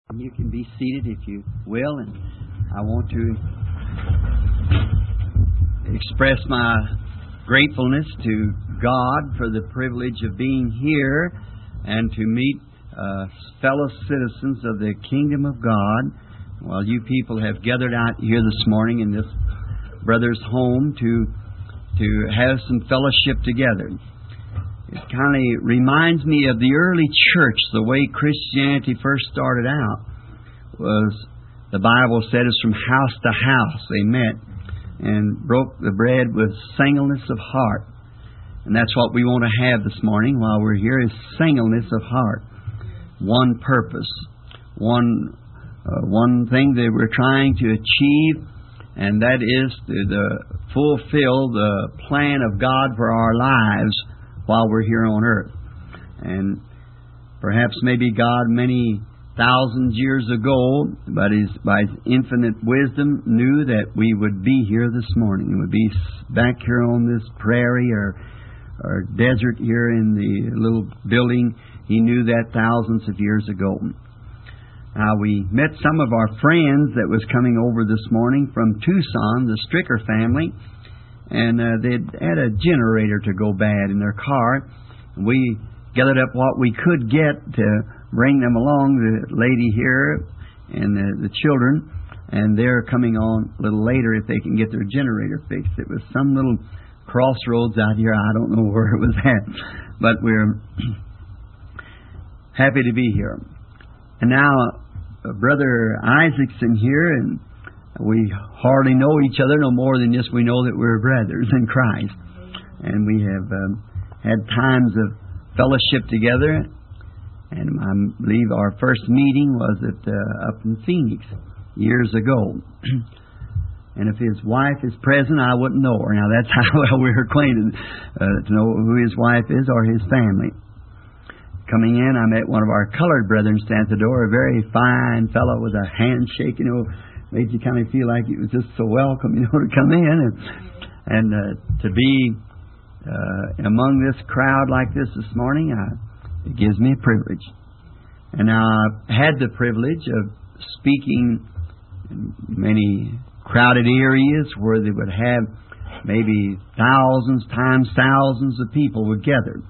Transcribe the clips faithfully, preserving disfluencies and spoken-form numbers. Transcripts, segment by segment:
You can be seated if you will, and I want to express my gratefulness to God for the privilege of being here and to meet uh, fellow citizens of the Kingdom of God. While you people have gathered out here this morning in this brother's home to to have some fellowship together. It kind of reminds me of the early church, the way Christianity first started out. Was the Bible said is from house to house they met and broke the bread with singleness of heart. And that's what we want to have this morning while we're here, is singleness of heart. One purpose, one uh, one thing that we're trying to achieve, and that is to the, fulfill the plan of God for our lives while we're here on earth. And perhaps maybe God many thousands years ago, but his, by His infinite wisdom, knew that we would be here this morning. We would be back here on this prairie or, or desert here in the little building. He knew that thousands of years ago. Now, we met some of our friends that was coming over this morning from Tucson, the Stricker family, and uh, they'd had a generator to go bad in their car. We gathered up what we could get to bring them along, the lady here and the, the children, and they're coming on a little later if they can get their generator fixed. It was some little crossroads out here. I don't know where it was at, but we're happy to be here. And now, uh, Brother Isaacson here, and we hardly know each other no more than just we know that we're brothers in Christ. And we have um, had times of fellowship together. And I believe our first meeting was at uh, up in Phoenix years ago. And if his wife is present, I wouldn't know her. Now, that's how well we're acquainted, uh, to know who his wife is or his family. Coming in, I met one of our colored brethren stand at the door, a very fine fellow with a handshake, you know, made you kind of feel like it was just so welcome, you know, to come in. And, and uh, to be uh, among this crowd like this this morning, I It gives me a privilege. And now I've had the privilege of speaking in many crowded areas where they would have maybe thousands times thousands of people would gather.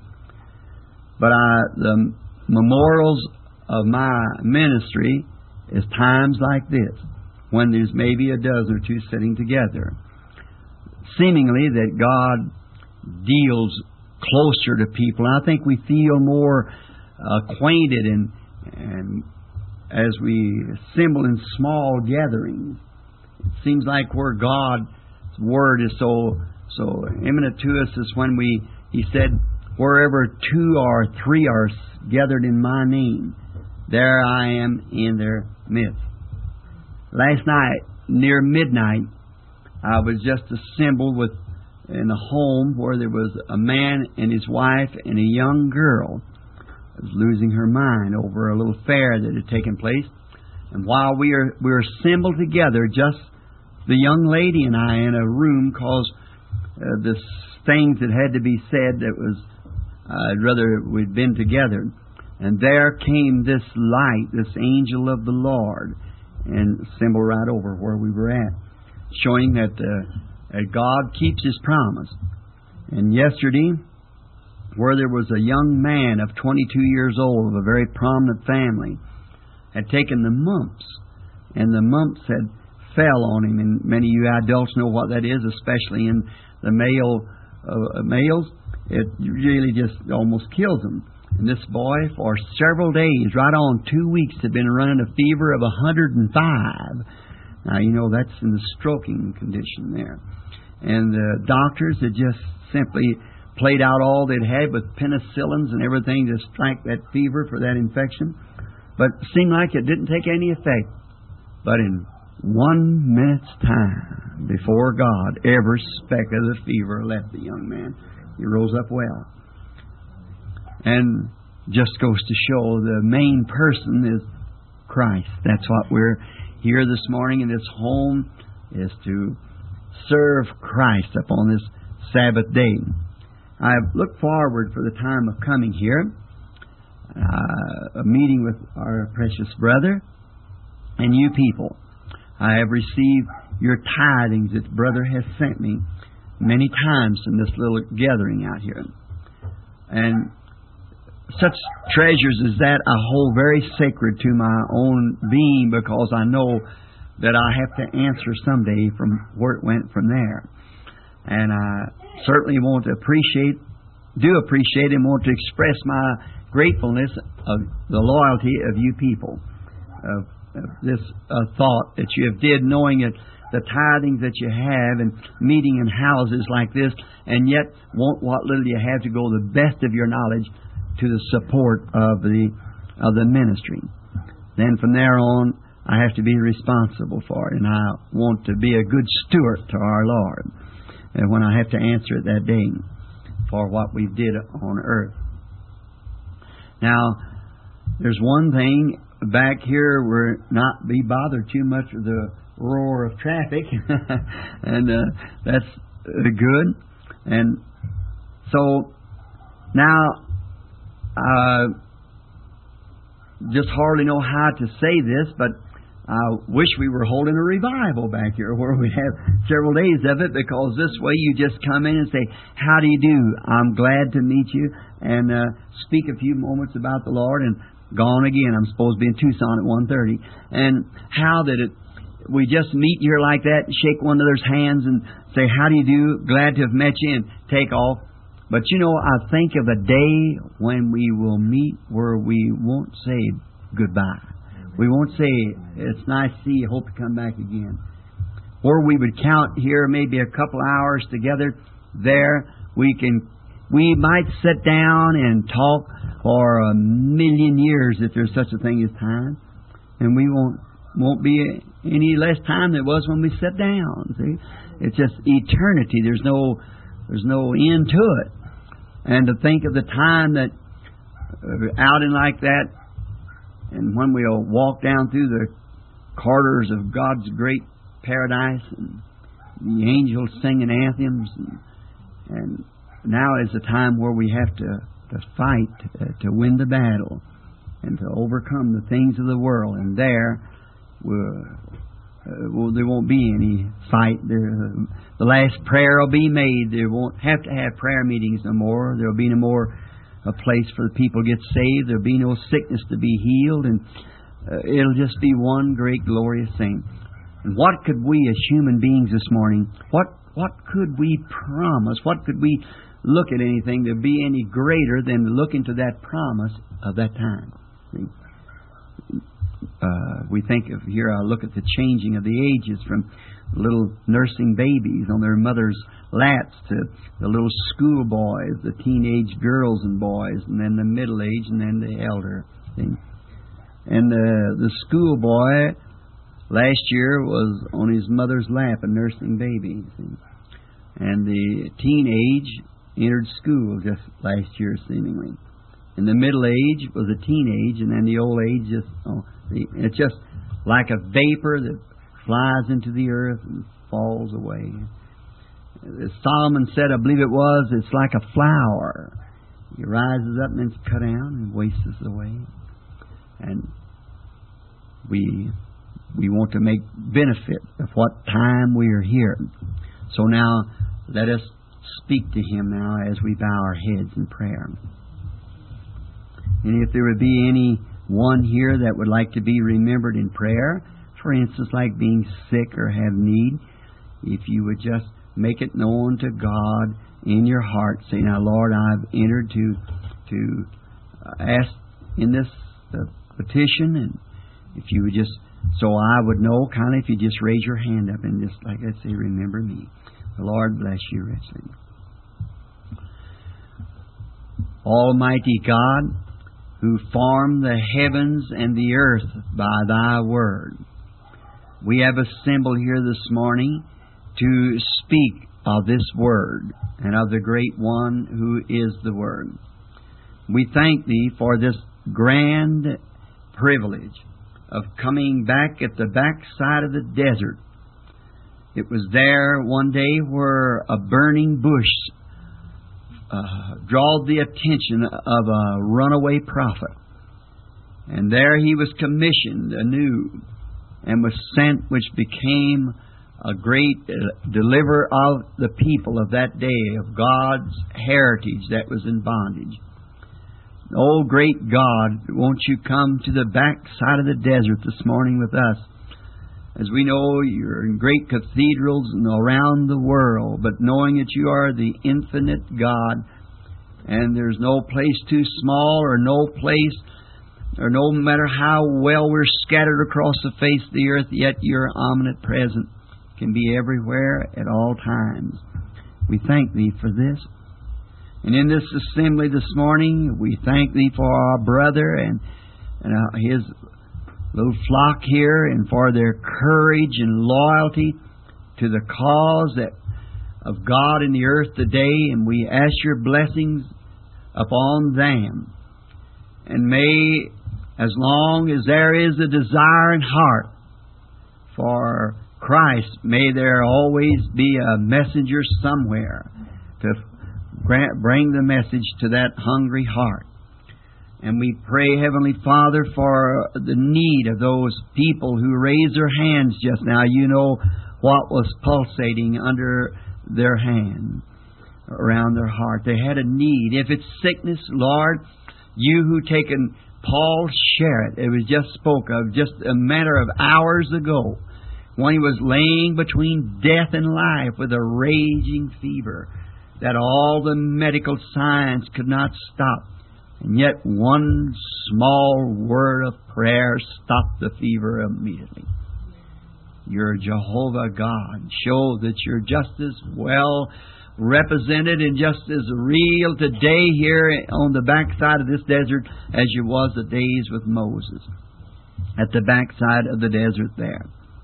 But I, the memorials of my ministry is times like this, when there's maybe a dozen or two sitting together. Seemingly that God deals closer to people. And I think we feel more acquainted and, and as we assemble in small gatherings. It seems like where God's Word is so so imminent to us is when we, He said, wherever two or three are gathered in my name, there I am in their midst. Last night, near midnight, I was just assembled with in a home where there was a man and his wife and a young girl who was losing her mind over a little fair that had taken place. And while we were, we were assembled together, just the young lady and I in a room, because uh, the things that had to be said that was, uh, I'd rather we'd been together. And there came this light, this angel of the Lord, and assembled right over where we were at, showing that uh, that God keeps His promise. And yesterday, where there was a young man of twenty-two years old of a very prominent family, had taken the mumps, and the mumps had fell on him. And many of you adults know what that is, especially in the male uh, males. It really just almost kills them. And this boy, for several days, right on two weeks, had been running a fever of one hundred five. Now, you know, that's in the stroking condition there. And the doctors had just simply played out all they'd had with penicillins and everything to strike that fever for that infection. But it seemed like it didn't take any effect. But in one minute's time, before God, every speck of the fever left the young man. He rose up well. And just goes to show the main person is Christ. That's what we're here this morning in this home, is to serve Christ upon this Sabbath day. I look forward for the time of coming here, uh, a meeting with our precious brother, and you people. I have received your tithings that brother has sent me many times in this little gathering out here. And such treasures as that I hold very sacred to my own being, because I know that I have to answer someday from where it went from there. And I certainly want to appreciate, do appreciate and want to express my gratefulness of the loyalty of you people, of, of this uh, thought that you have did, knowing that the tithings that you have and meeting in houses like this, and yet want what little you have to go the best of your knowledge to the support of the of the ministry. Then from there on, I have to be responsible for it, and I want to be a good steward to our Lord. And when I have to answer it that day for what we did on earth. Now, there's one thing back here, we're not be bothered too much with the roar of traffic, and uh, that's uh, good. And so now, I just hardly know how to say this, but I wish we were holding a revival back here where we have several days of it, because this way you just come in and say, how do you do? I'm glad to meet you, and uh, speak a few moments about the Lord, and gone again. I'm supposed to be in Tucson at one thirty. And how that it we just meet here like that and shake one another's hands and say, how do you do? Glad to have met you, and take off. But you know, I think of a day when we will meet where we won't say goodbye. We won't say, it's nice to see you, hope to come back again. Or we would count here maybe a couple hours together. There we can, we might sit down and talk for a million years if there's such a thing as time. And we won't, won't be any less time than it was when we sat down. See? It's just eternity. There's no, there's no end to it. And to think of the time that uh, out in like that, and when we'll walk down through the corridors of God's great paradise, and the angels singing anthems, and, and now is the time where we have to, to fight uh, to win the battle and to overcome the things of the world. And there, we'll, uh, well, there won't be any fight. There, uh, the last prayer will be made. There won't have to have prayer meetings no more. There will be no more a place for the people to get saved. There'll be no sickness to be healed, and uh, it'll just be one great glorious thing. And what could we as human beings this morning, what what could we promise? What could we look at anything to be any greater than to look into that promise of that time? Uh, we think of here, I look at the changing of the ages from little nursing babies on their mother's laps to the little school boys, the teenage girls and boys, and then the middle age, and then the elder. See? And the, the school boy last year was on his mother's lap, a nursing baby. See? And the teenage entered school just last year, seemingly. And the middle age was a teenage, and then the old age just, oh, it's just like a vapor that flies into the earth and falls away. As Solomon said, I believe it was, it's like a flower. It rises up and then it's cut down and wastes away. And we we want to make benefit of what time we are here. So now, let us speak to Him now as we bow our heads in prayer. And if there would be any one here that would like to be remembered in prayer, for instance, like being sick or have need, if you would just make it known to God in your heart, say, now, Lord, I've entered to to ask in this uh, petition, and if you would just, so I would know, kind of, if you just raise your hand up and just, like I say, remember me. The Lord bless you richly. Almighty God, who formed the heavens and the earth by Thy word, we have assembled here this morning to speak of this Word and of the Great One who is the Word. We thank Thee for this grand privilege of coming back at the backside of the desert. It was there one day where a burning bush uh, drawed the attention of a runaway prophet. And there he was commissioned anew and was sent, which became a great deliverer of the people of that day, of God's heritage that was in bondage. Oh, great God, won't you come to the backside of the desert this morning with us? As we know, you're in great cathedrals and around the world, but knowing that you are the infinite God, and there's no place too small or no place, or no matter how well we're scattered across the face of the earth, yet your omnipresent can be everywhere at all times. We thank Thee for this. And in this assembly this morning, we thank Thee for our brother and, and uh, his little flock here, and for their courage and loyalty to the cause that of God in the earth today. And we ask Your blessings upon them. And may, as long as there is a desire in heart for Christ, may there always be a messenger somewhere to bring the message to that hungry heart. And we pray, Heavenly Father, for the need of those people who raised their hands just now. You know what was pulsating under their hand, around their heart. They had a need. If it's sickness, Lord, You who taken Paul Sherritt, it was just spoke of just a matter of hours ago, when he was laying between death and life with a raging fever that all the medical science could not stop. And yet one small word of prayer stopped the fever immediately. You're Jehovah God. Show that you're just as well represented and just as real today here on the backside of this desert as you was the days with Moses at the backside of the desert there.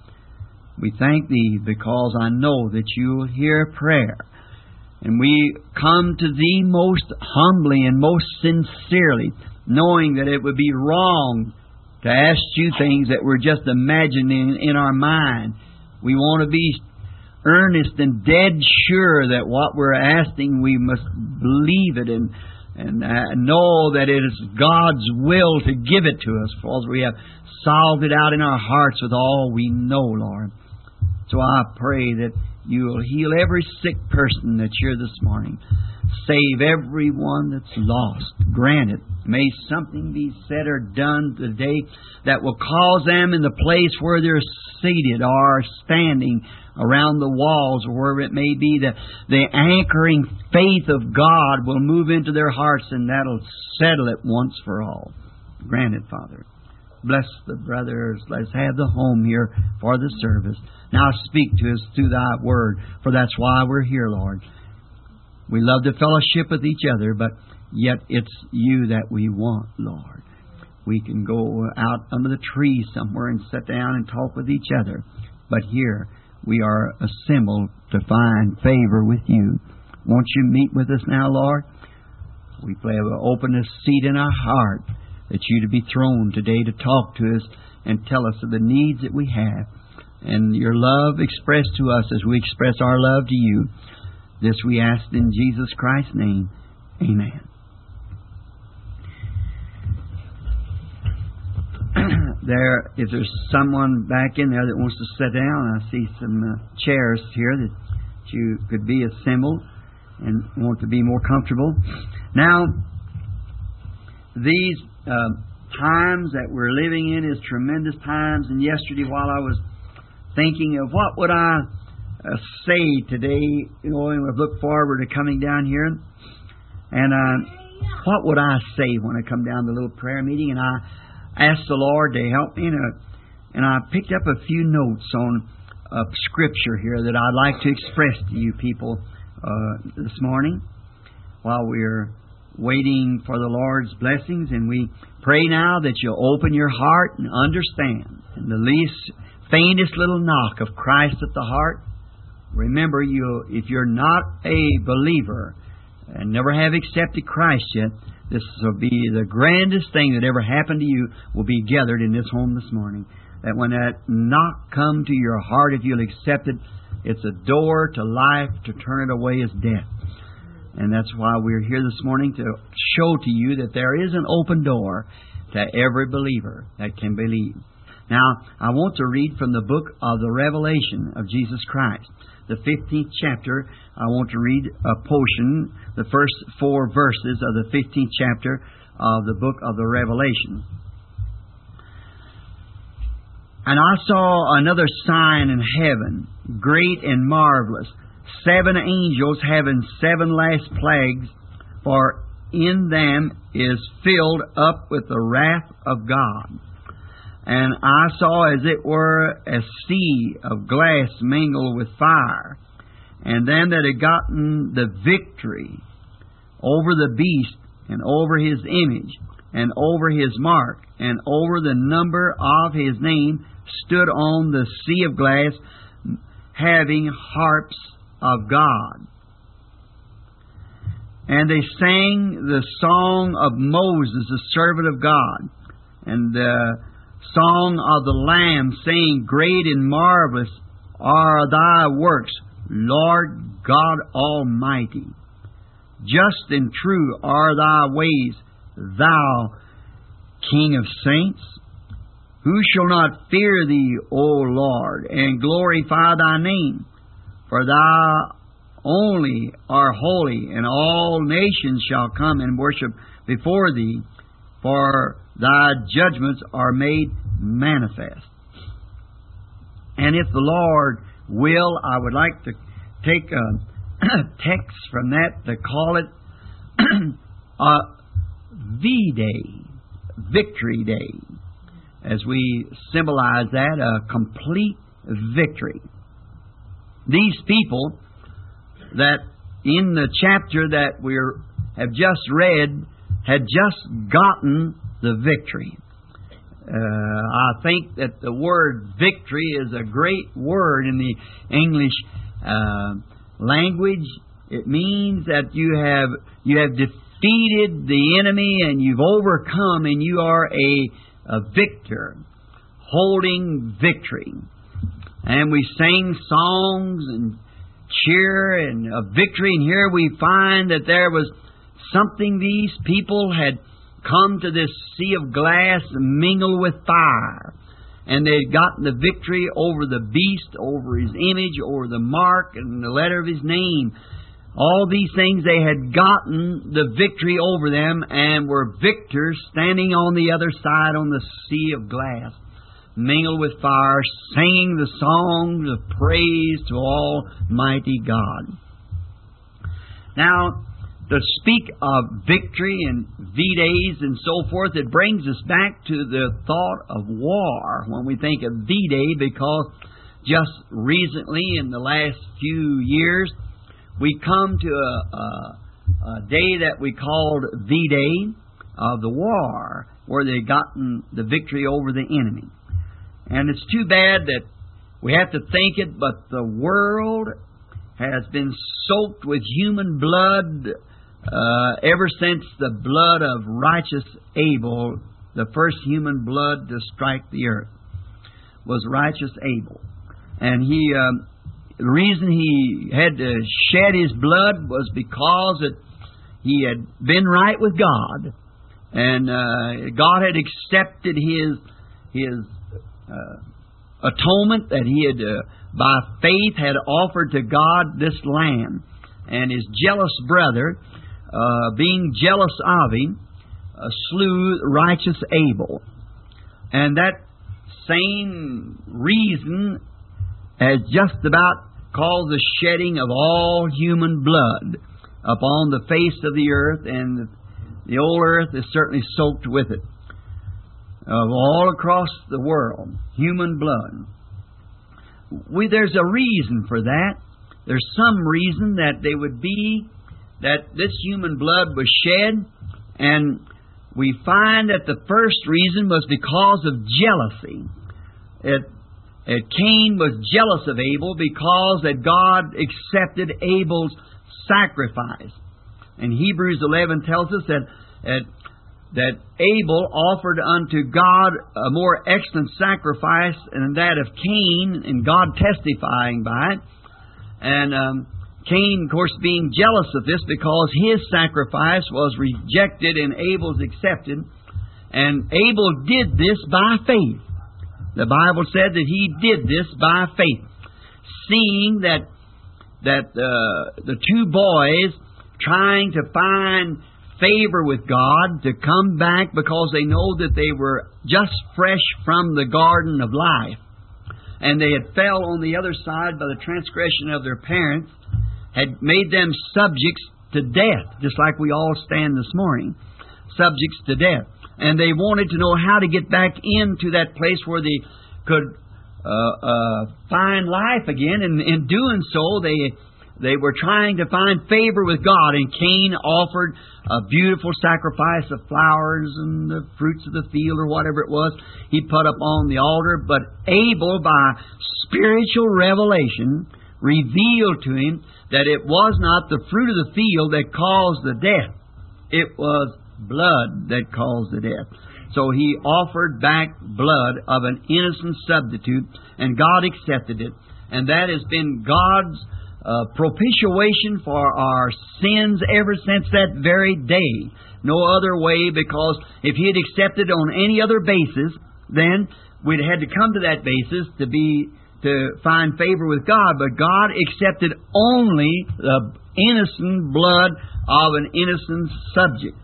We thank Thee because I know that You hear prayer. And we come to Thee most humbly and most sincerely, knowing that it would be wrong to ask You things that we're just imagining in our mind. We want to be earnest and dead sure that what we're asking, we must believe it and and uh, know that it is God's will to give it to us, for we have solved it out in our hearts with all we know, Lord. So I pray that You will heal every sick person that's here this morning. Save everyone that's lost. Grant it. May something be said or done today that will cause them in the place where they're seated or standing around the walls, or wherever it may be, that the anchoring faith of God will move into their hearts, and that'll settle it once for all. Grant it, Father. Bless the brothers. Let's have the home here for the service. Now speak to us through Thy Word, for that's why we're here, Lord. We love to fellowship with each other, but yet it's You that we want, Lord. We can go out under the trees somewhere and sit down and talk with each other, but here we are assembled to find favor with You. Won't You meet with us now, Lord? We pray, open a seat in our heart that You to be thrown today to talk to us and tell us of the needs that we have, and Your love expressed to us as we express our love to You. This we ask in Jesus Christ's name. Amen. There, if there's someone back in there that wants to sit down, I see some uh, chairs here that you could be assembled and want to be more comfortable. Now, these uh, times that we're living in is tremendous times. And yesterday, while I was thinking of what would I uh, say today, you know, and I've looked forward to coming down here, and uh, what would I say when I come down to the little prayer meeting? And I asked the Lord to help me, and, uh, and I picked up a few notes on uh, Scripture here that I'd like to express to you people uh, this morning while we're waiting for the Lord's blessings. And we pray now that you'll open your heart and understand. And the least, faintest little knock of Christ at the heart, remember, you if you're not a believer and never have accepted Christ yet, this will be the grandest thing that ever happened to you will be gathered in this home this morning. That when that knock come to your heart, if you'll accept it, it's a door to life. To turn it away is death. And that's why we're here this morning, to show to you that there is an open door to every believer that can believe. Now, I want to read from the book of the Revelation of Jesus Christ. The fifteenth chapter, I want to read a portion, the first four verses of the fifteenth chapter of the book of the Revelation. And I saw another sign in heaven, great and marvelous, seven angels having seven last plagues, for in them is filled up with the wrath of God. And I saw as it were a sea of glass mingled with fire, and them that had gotten the victory over the beast, and over his image, and over his mark, and over the number of his name, stood on the sea of glass, having harps of God. And they sang the song of Moses, the servant of God, and the song of the Lamb, saying, Great and marvelous are thy works, Lord God Almighty. Just and true are thy ways, thou King of saints. Who shall not fear thee, O Lord, and glorify thy name? For thou only art holy, and all nations shall come and worship before thee, for thy judgments are made manifest. And if the Lord will, I would like to take a text from that to call it a V-Day, Victory Day, as we symbolize that, a complete victory. These people that in the chapter that we have just read had just gotten the victory. Uh, I think that the word victory is a great word in the English uh, language. It means that you have you have defeated the enemy and you've overcome, and you are a, a victor, holding victory. And we sing songs and cheer and a victory. And here we find that there was something these people had come to this sea of glass mingled with fire. And they had gotten the victory over the beast, over his image, over the mark and the letter of his name. All these things, they had gotten the victory over them and were victors standing on the other side on the sea of glass, mingled with fire, singing the songs of praise to Almighty God. Now, to speak of victory and V-Days and so forth, it brings us back to the thought of war when we think of V-Day, because just recently, in the last few years, we come to a, a, a day that we called V-Day of the war, where they'd gotten the victory over the enemy. And it's too bad that we have to think it, but the world has been soaked with human blood uh, ever since the blood of righteous Abel, the first human blood to strike the earth, was righteous Abel. And he, um, the reason he had to shed his blood was because it, he had been right with God, and uh, God had accepted his his Uh, atonement that he had, uh, by faith, had offered to God this lamb. And his jealous brother, uh, being jealous of him, uh, slew righteous Abel. And that same reason has just about caused the shedding of all human blood upon the face of the earth, and the, the old earth is certainly soaked with it. Of all across the world, human blood. We, there's a reason for that. There's some reason that they would be, that this human blood was shed, and we find that the first reason was because of jealousy. It, it, Cain was jealous of Abel because that God accepted Abel's sacrifice. And Hebrews eleven tells us that that that Abel offered unto God a more excellent sacrifice than that of Cain, and God testifying by it. And um, Cain, of course, being jealous of this because his sacrifice was rejected and Abel's accepted. And Abel did this by faith. The Bible said that He did this by faith, seeing that that uh, the two boys trying to find favor with God to come back because they know that they were just fresh from the garden of life, and they had fell on the other side by the transgression of their parents, had made them subjects to death, just like we all stand this morning, subjects to death. And they wanted to know how to get back into that place where they could uh, uh, find life again. And in doing so, they they were trying to find favor with God. And Cain offered a beautiful sacrifice of flowers and the fruits of the field or whatever it was he put up on the altar. But Abel, by spiritual revelation, revealed to him that it was not the fruit of the field that caused the death. It was blood that caused the death. So he offered back blood of an innocent substitute, and God accepted it. And that has been God's uh, propitiation for our sins ever since that very day. No other way, because if He had accepted on any other basis, then we'd had to come to that basis to be to find favor with God. But God accepted only the innocent blood of an innocent subject.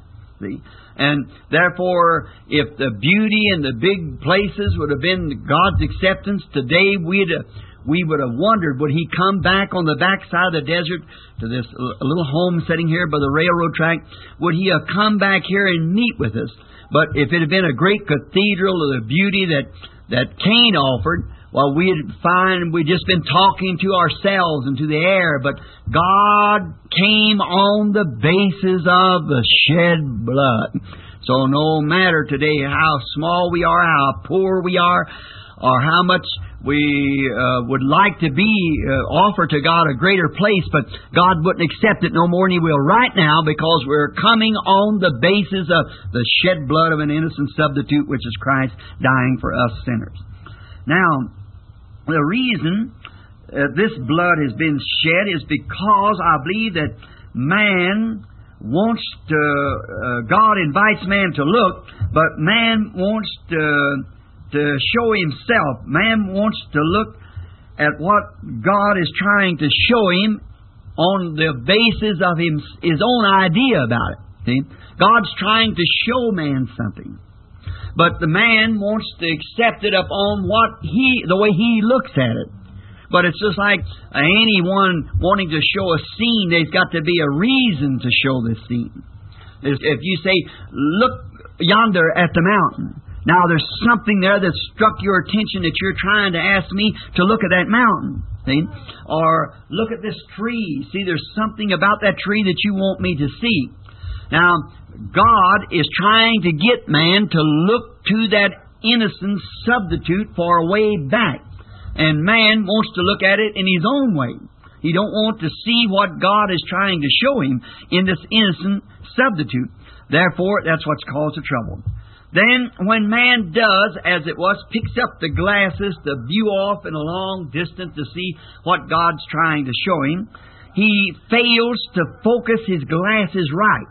And therefore, if the beauty and the big places would have been God's acceptance, today we'd have, we would have wondered, would He come back on the backside of the desert to this little home sitting here by the railroad track? Would He have come back here and meet with us? But if it had been a great cathedral of the beauty that, that Cain offered, well, we'd find we'd just been talking to ourselves and to the air. But God came on the basis of the shed blood. So no matter today how small we are, how poor we are, or how much we uh, would like to be, uh, offer to God a greater place, but God wouldn't accept it no more than He will right now, because we're coming on the basis of the shed blood of an innocent substitute, which is Christ dying for us sinners. Now, the reason uh, this blood has been shed is because I believe that man wants to, uh, God invites man to look, but man wants to, to show himself. Man wants to look at what God is trying to show him on the basis of him, his own idea about it. See? God's trying to show man something. But the man wants to accept it upon what he, the way he looks at it. But it's just like anyone wanting to show a scene, there's got to be a reason to show this scene. If you say, look yonder at the mountain. Now there's something there that struck your attention that you're trying to ask me to look at that mountain. See? Or look at this tree. See, there's something about that tree that you want me to see. Now, God is trying to get man to look to that innocent substitute for a way back. And man wants to look at it in his own way. He don't want to see what God is trying to show him in this innocent substitute. Therefore, that's what's caused the trouble. Then, when man does, as it was, picks up the glasses to view off in a long distance to see what God's trying to show him, he fails to focus his glasses right.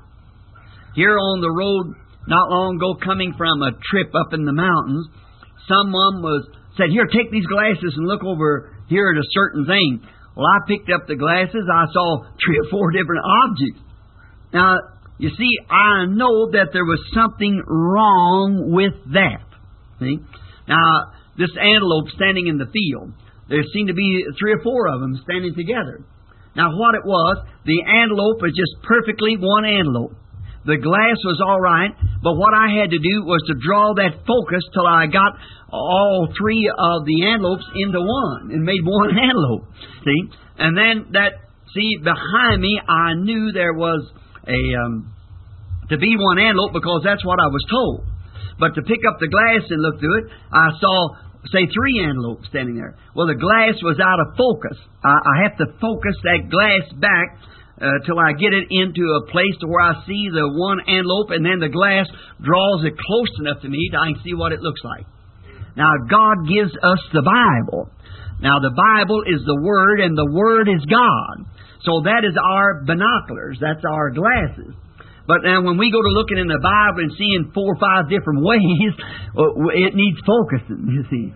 Here on the road, not long ago, coming from a trip up in the mountains, someone was said, "Here, take these glasses and look over here at a certain thing." Well, I picked up the glasses. I saw three or four different objects. Now, you see, I know that there was something wrong with that. See? Now, this antelope standing in the field, there seemed to be three or four of them standing together. Now, what it was, the antelope was just perfectly one antelope. The glass was all right, but what I had to do was to draw that focus till I got all three of the antelopes into one and made one antelope. See? And then that, see, behind me, I knew there was a, um, to be one antelope because that's what I was told. But to pick up the glass and look through it, I saw, say, three antelopes standing there. Well, the glass was out of focus. I, I have to focus that glass back Uh, till I get it into a place to where I see the one antelope, and then the glass draws it close enough to me that I can see what it looks like. Now, God gives us the Bible. Now, the Bible is the Word, and the Word is God. So that is our binoculars. That's our glasses. But now when we go to looking in the Bible and seeing four or five different ways, it needs focusing, you see.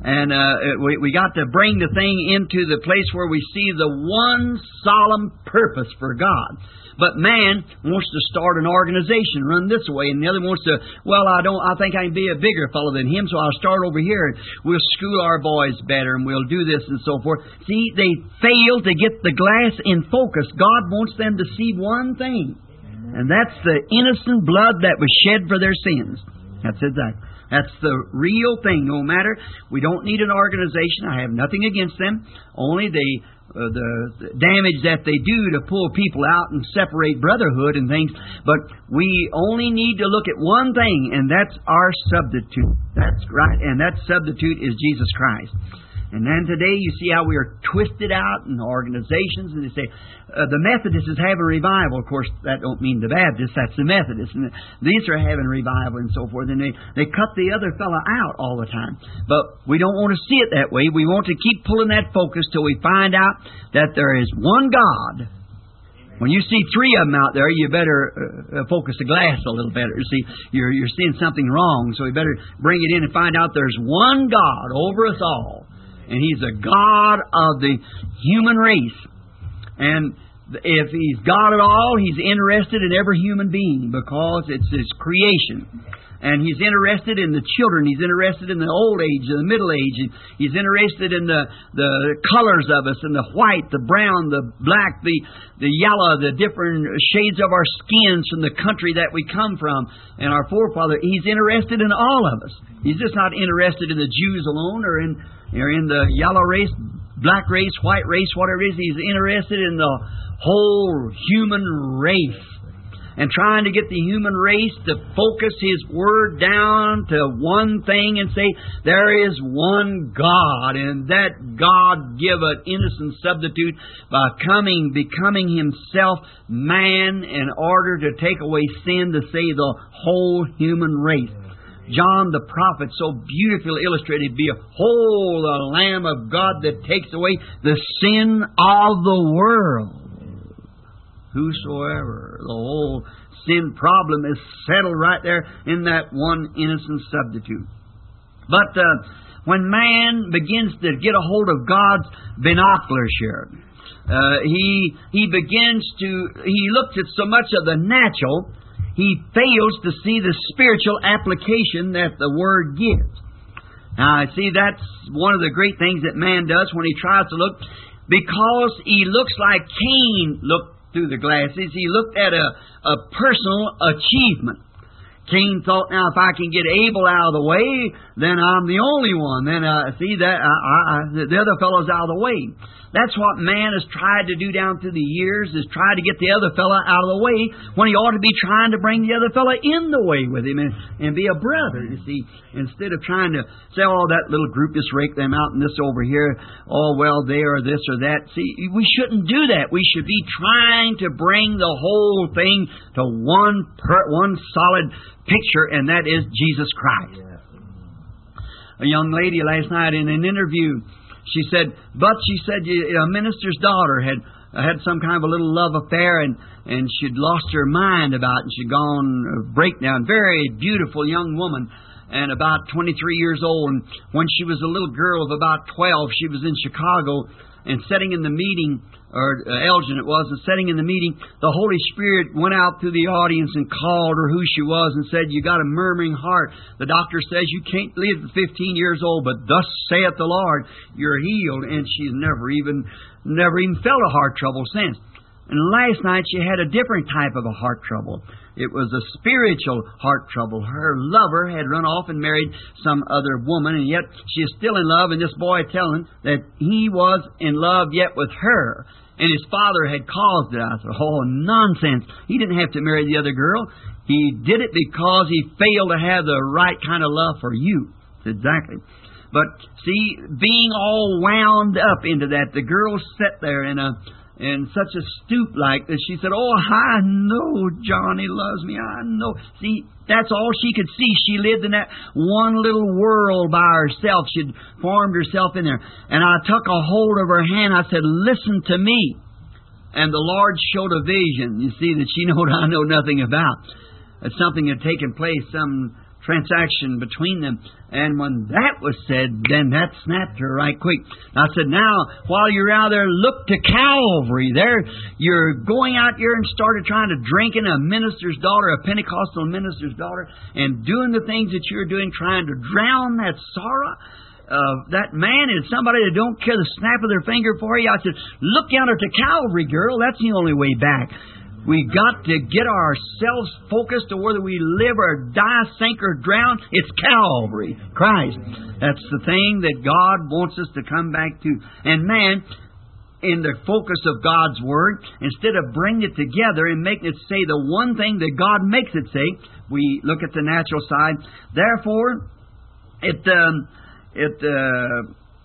And uh, we, we got to bring the thing into the place where we see the one solemn purpose for God. But man wants to start an organization, run this way, and the other wants to, well, I don't, I think I can be a bigger fellow than him, so I'll start over here, and we'll school our boys better, and we'll do this and so forth. See, they fail to get the glass in focus. God wants them to see one thing, and that's the innocent blood that was shed for their sins. That's exactly. That's the real thing. No matter, we don't need an organization. I have nothing against them. Only the, uh, the the damage that they do to pull people out and separate brotherhood and things. But we only need to look at one thing, and that's our substitute. That's right, and that substitute is Jesus Christ. And then today you see how we are twisted out in organizations, and they say uh, the Methodists is having revival. Of course, that don't mean the Baptists. That's the Methodists, and these are having revival and so forth. And they they cut the other fella out all the time. But we don't want to see it that way. We want to keep pulling that focus till we find out that there is one God. When you see three of them out there, you better uh, focus the glass a little better. See, you're you're seeing something wrong, so you better bring it in and find out there's one God over us all. And He's a God of the human race. And if He's God at all, He's interested in every human being because it's His creation. And He's interested in the children. He's interested in the old age, the middle age. He's interested in the, the colors of us, and the white, the brown, the black, the, the yellow, the different shades of our skins from the country that we come from and our forefather. He's interested in all of us. He's just not interested in the Jews alone or in or in the yellow race, black race, white race, whatever it is. He's interested in the whole human race. And trying to get the human race to focus His Word down to one thing and say, there is one God, and that God give an innocent substitute by coming, becoming Himself man in order to take away sin, to save the whole human race. John the prophet so beautifully illustrated, behold the Lamb of God that takes away the sin of the world. Whosoever, the whole sin problem is settled right there in that one innocent substitute. But uh, when man begins to get a hold of God's binoculars here, uh, he he begins to, he looks at so much of the natural, he fails to see the spiritual application that the Word gives. Now, I see that's one of the great things that man does when he tries to look, because he looks like Cain looked through the glasses. He looked at a, a personal achievement. Cain thought, now if I can get Abel out of the way, then I'm the only one. Then uh, see that I, I, I, the other fellow's out of the way. That's what man has tried to do down through the years, is try to get the other fellow out of the way when he ought to be trying to bring the other fellow in the way with him and, and be a brother, you see, instead of trying to say, oh, that little group, just rake them out and this over here, oh, well, they are this or that. See, we shouldn't do that. We should be trying to bring the whole thing to one per, one solid picture, and that is Jesus Christ. A young lady last night in an interview, she said, but she said a minister's daughter had had some kind of a little love affair, and, and she'd lost her mind about it, and she'd gone uh, breakdown. Very beautiful young woman, and about twenty-three years old. And when she was a little girl of about twelve, she was in Chicago, and sitting in the meeting, or uh, Elgin it was, and sitting in the meeting, the Holy Spirit went out through the audience and called her who she was and said, you got a murmuring heart. The doctor says you can't live at fifteen years old, but thus saith the Lord, you're healed. And she's never even, never even felt a heart trouble since. And last night she had a different type of a heart trouble. It was a spiritual heart trouble. Her lover had run off and married some other woman, and yet she is still in love, and this boy telling that he was in love yet with her. And his father had caused it. I said, oh, nonsense. He didn't have to marry the other girl. He did it because he failed to have the right kind of love for you. Exactly. But see, being all wound up into that, the girl sat there in a in such a stoop like that. She said, oh, I know Johnny loves me. I know. See, that's all she could see. She lived in that one little world by herself. She'd formed herself in there. And I took a hold of her hand. I said, listen to me. And the Lord showed a vision, you see, that she knowed I know nothing about. That something had taken place some transaction between them. And when that was said, then that snapped her right quick. I said, now, while you're out there, look to Calvary. There, you're going out here and started trying to drink in a minister's daughter, a Pentecostal minister's daughter, and doing the things that you're doing, trying to drown that sorrow. Uh, that man is somebody that don't care the snap of their finger for you. I said, look yonder to Calvary, girl. That's the only way back. We got to get ourselves focused to whether we live or die, sink or drown. It's Calvary, Christ. That's the thing that God wants us to come back to. And man, in the focus of God's Word, instead of bringing it together and making it say the one thing that God makes it say, we look at the natural side. Therefore, it um, it uh,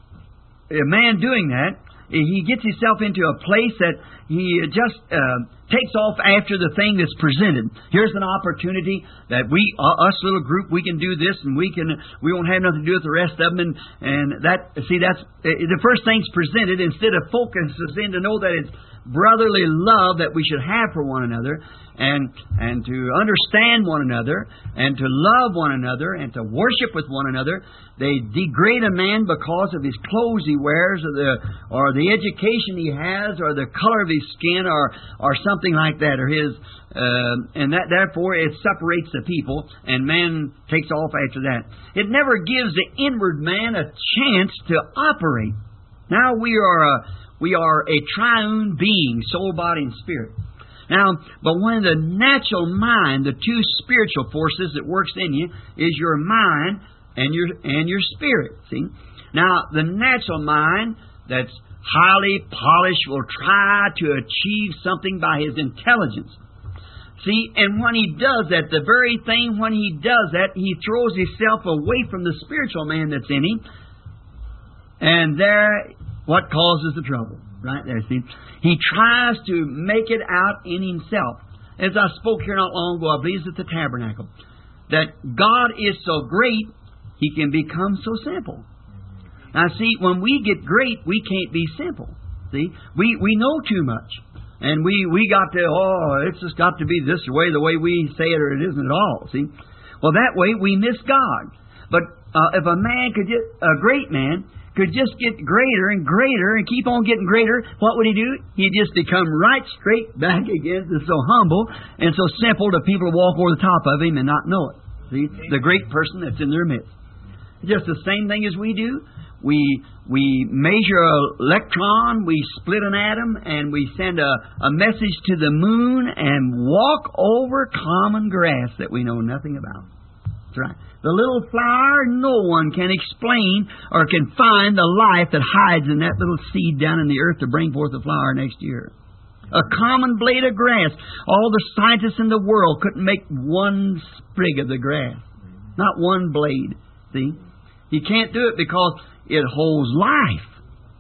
a man doing that, he gets himself into a place that he just uh, takes off after the thing that's presented. Here's an opportunity that we, uh, us little group, we can do this, and we can, we won't have nothing to do with the rest of them. And, and that, see, that's uh, the first thing's presented. Instead of focus us in to know that it's brotherly love that we should have for one another, and and to understand one another, and to love one another, and to worship with one another. They degrade a man because of his clothes he wears, or the or the education he has, or the color of his skin, or or something like that, or his uh, and that therefore it separates the people, and man takes off after that. It never gives the inward man a chance to operate. Now we are a we are a triune being, soul, body, and spirit. Now, but when the natural mind, the two spiritual forces that works in you, is your mind and your and your spirit. See? Now, the natural mind that's highly polished will try to achieve something by his intelligence. See, and when he does that, the very thing when he does that, he throws himself away from the spiritual man that's in him. And there, what causes the trouble? Right there, see? He tries to make it out in himself. As I spoke here not long ago, I believe it's at the tabernacle, that God is so great, He can become so simple. Now, see, when we get great, we can't be simple. See? We we know too much. And we, we got to, oh, it's just got to be this way, the way we say it, or it isn't at all. See? Well, that way we miss God. But uh, if a man could get, a great man, could just get greater and greater and keep on getting greater, what would he do? He'd just become right straight back again to so humble and so simple that people walk over the top of him and not know it. See? The great person that's in their midst. Just the same thing as we do. We we measure an electron, we split an atom, and we send a, a message to the moon and walk over common grass that we know nothing about. That's right. The little flower, no one can explain or can find the life that hides in that little seed down in the earth to bring forth a flower next year. A common blade of grass. All the scientists in the world couldn't make one sprig of the grass. Not one blade. See? You can't do it because it holds life.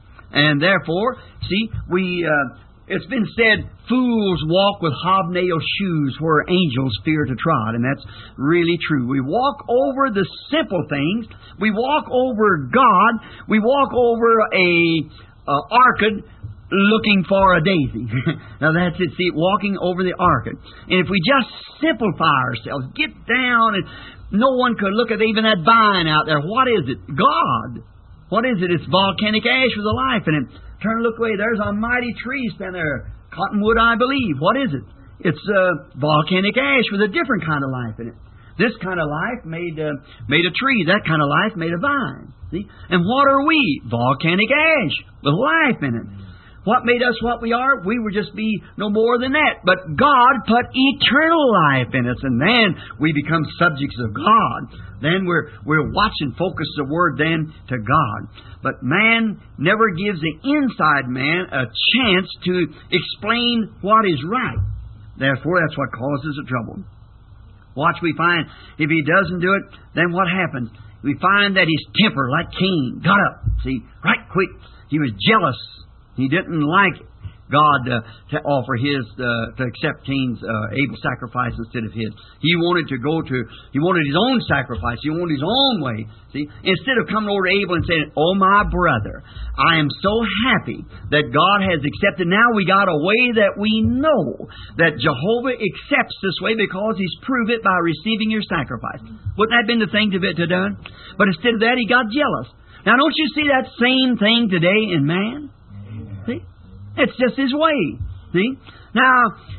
And therefore, see, we... Uh, It's been said, fools walk with hobnail shoes where angels fear to trod. And that's really true. We walk over the simple things. We walk over God. We walk over a uh, orchid looking for a daisy. Now that's it. See, walking over the orchid. And if we just simplify ourselves, get down, and no one could look at even that vine out there. What is it? God. What is it? It's volcanic ash with a life in it. Turn and look away. There's a mighty tree standing there. Cottonwood, I believe. What is it? It's uh, volcanic ash with a different kind of life in it. This kind of life made uh, made a tree. That kind of life made a vine. See? And what are we? Volcanic ash with life in it. What made us what we are? We would just be no more than that. But God put eternal life in us, and then we become subjects of God. Then we're we're watching, focus the Word then to God. But man never gives the inside man a chance to explain what is right. Therefore, that's what causes the trouble. Watch, we find if he doesn't do it, then what happens? We find that his temper, like Cain, got up. See, right quick. He was jealous. He didn't like God uh, to offer His, uh, to accept Cain's uh, Abel's sacrifice instead of his. He wanted to go to, he wanted his own sacrifice. He wanted his own way. See, instead of coming over to Abel and saying, "Oh, my brother, I am so happy that God has accepted." Now we got a way that we know that Jehovah accepts this way because He's proved it by receiving your sacrifice. Wouldn't that have been the thing to have done? But instead of that, He got jealous. Now, don't you see that same thing today in man? See? It's just his way. See? Now,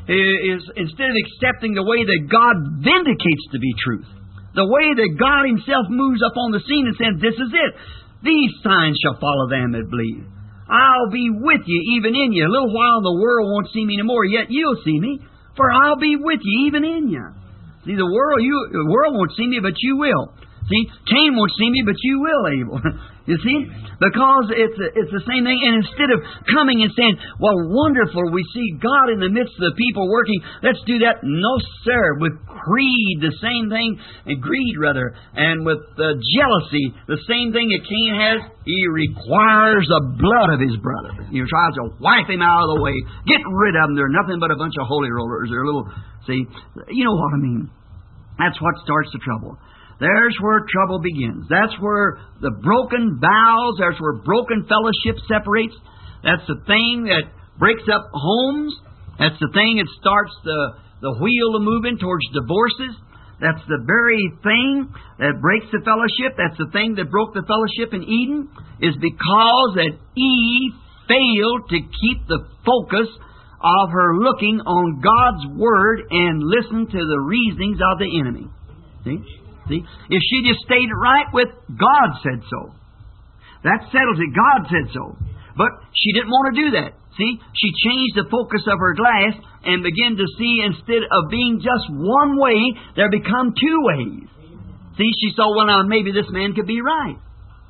is instead of accepting the way that God vindicates to be truth, the way that God Himself moves up on the scene and says, "This is it. These signs shall follow them that believe. I'll be with you, even in you. A little while the world won't see me no more, yet you'll see me, for I'll be with you, even in you." See, the world, you, the world won't see me, but you will. See, Cain won't see me, but you will, Abel. You see? Because it's it's the same thing. And instead of coming and saying, "Well, wonderful, we see God in the midst of the people working, let's do that." No, sir. With greed, the same thing, and greed, rather, and with uh, jealousy, the same thing that Cain has, he requires the blood of his brother. He tries to wipe him out of the way. Get rid of them. They're nothing but a bunch of holy rollers. They're little, see, you know what I mean. That's what starts the trouble. There's where trouble begins. That's where the broken vows, that's where broken fellowship separates. That's the thing that breaks up homes. That's the thing that starts the, the wheel of moving towards divorces. That's the very thing that breaks the fellowship. That's the thing that broke the fellowship in Eden, is because that Eve failed to keep the focus of her looking on God's Word and listen to the reasonings of the enemy. See? See? If she just stayed right with God said so, that settles it. God said so. But she didn't want to do that. See? She changed the focus of her glass and began to see, instead of being just one way, there become two ways. See? She saw, well, now maybe this man could be right.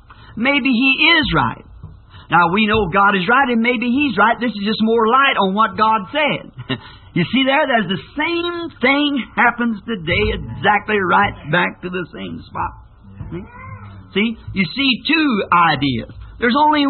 Maybe he is right. Now we know God is right, and maybe He's right. This is just more light on what God said. You see there, there's the same thing happens today, exactly right back to the same spot. See? See? You see two ideas. There's only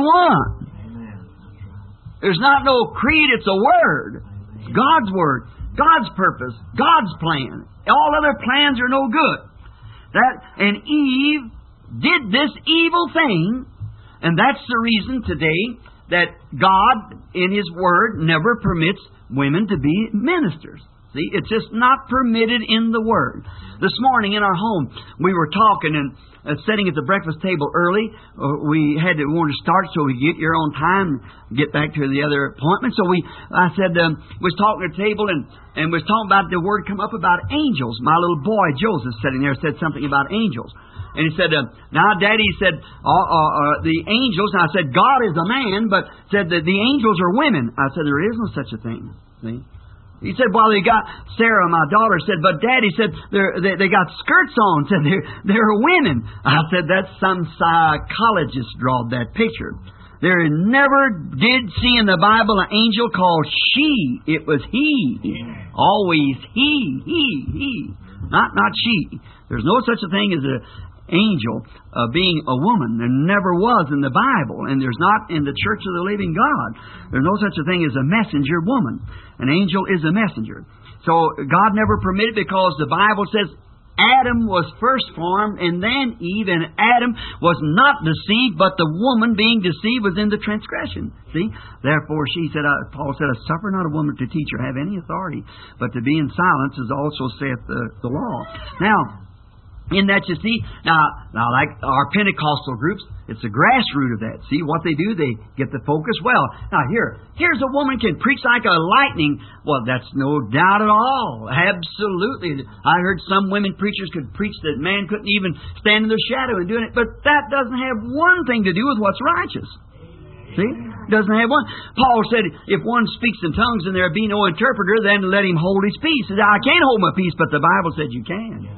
one. There's not no creed, it's a word. It's God's Word, God's purpose, God's plan. All other plans are no good. That and Eve did this evil thing, and that's the reason today that God, in His Word, never permits women to be ministers. See, it's just not permitted in the Word. This morning in our home, we were talking and uh, sitting at the breakfast table early. Uh, we had to want to start so we get your own time, get back to the other appointment. So we, I said, um, was talking at the table and and was talking about the word come up about angels. My little boy Joseph sitting there said something about angels. And he said, uh, now, Daddy said, uh, uh, uh, the angels, and I said, God is a man, but said that the angels are women. I said, there is no such a thing. See? He said, well, they got, Sarah, my daughter, said, but Daddy said, they're, they they got skirts on, said they're, they're women. I said, that's some psychologist drawed that picture. There never did see in the Bible an angel called she. It was he. Always he, he, he. Not, not she. There's no such a thing as a angel uh, being a woman. There never was in the Bible, and there's not in the Church of the Living God. There's no such a thing as a messenger woman. An angel is a messenger. So God never permitted, because the Bible says Adam was first formed, and then Eve, and Adam was not deceived, but the woman being deceived was in the transgression. See? Therefore she said, uh, Paul said, I suffer not a woman to teach or have any authority, but to be in silence, as also saith the, the law. Now, in that, you see, now, now like our Pentecostal groups, it's the grassroots of that. See what they do? They get the focus. Well, now here, here's a woman can preach like a lightning. Well, that's no doubt at all. Absolutely. I heard some women preachers could preach that man couldn't even stand in the shadow and doing it. But that doesn't have one thing to do with what's righteous. See? Doesn't have one. Paul said, if one speaks in tongues and there be no interpreter, then let him hold his peace. He said, I can't hold my peace, but the Bible said you can.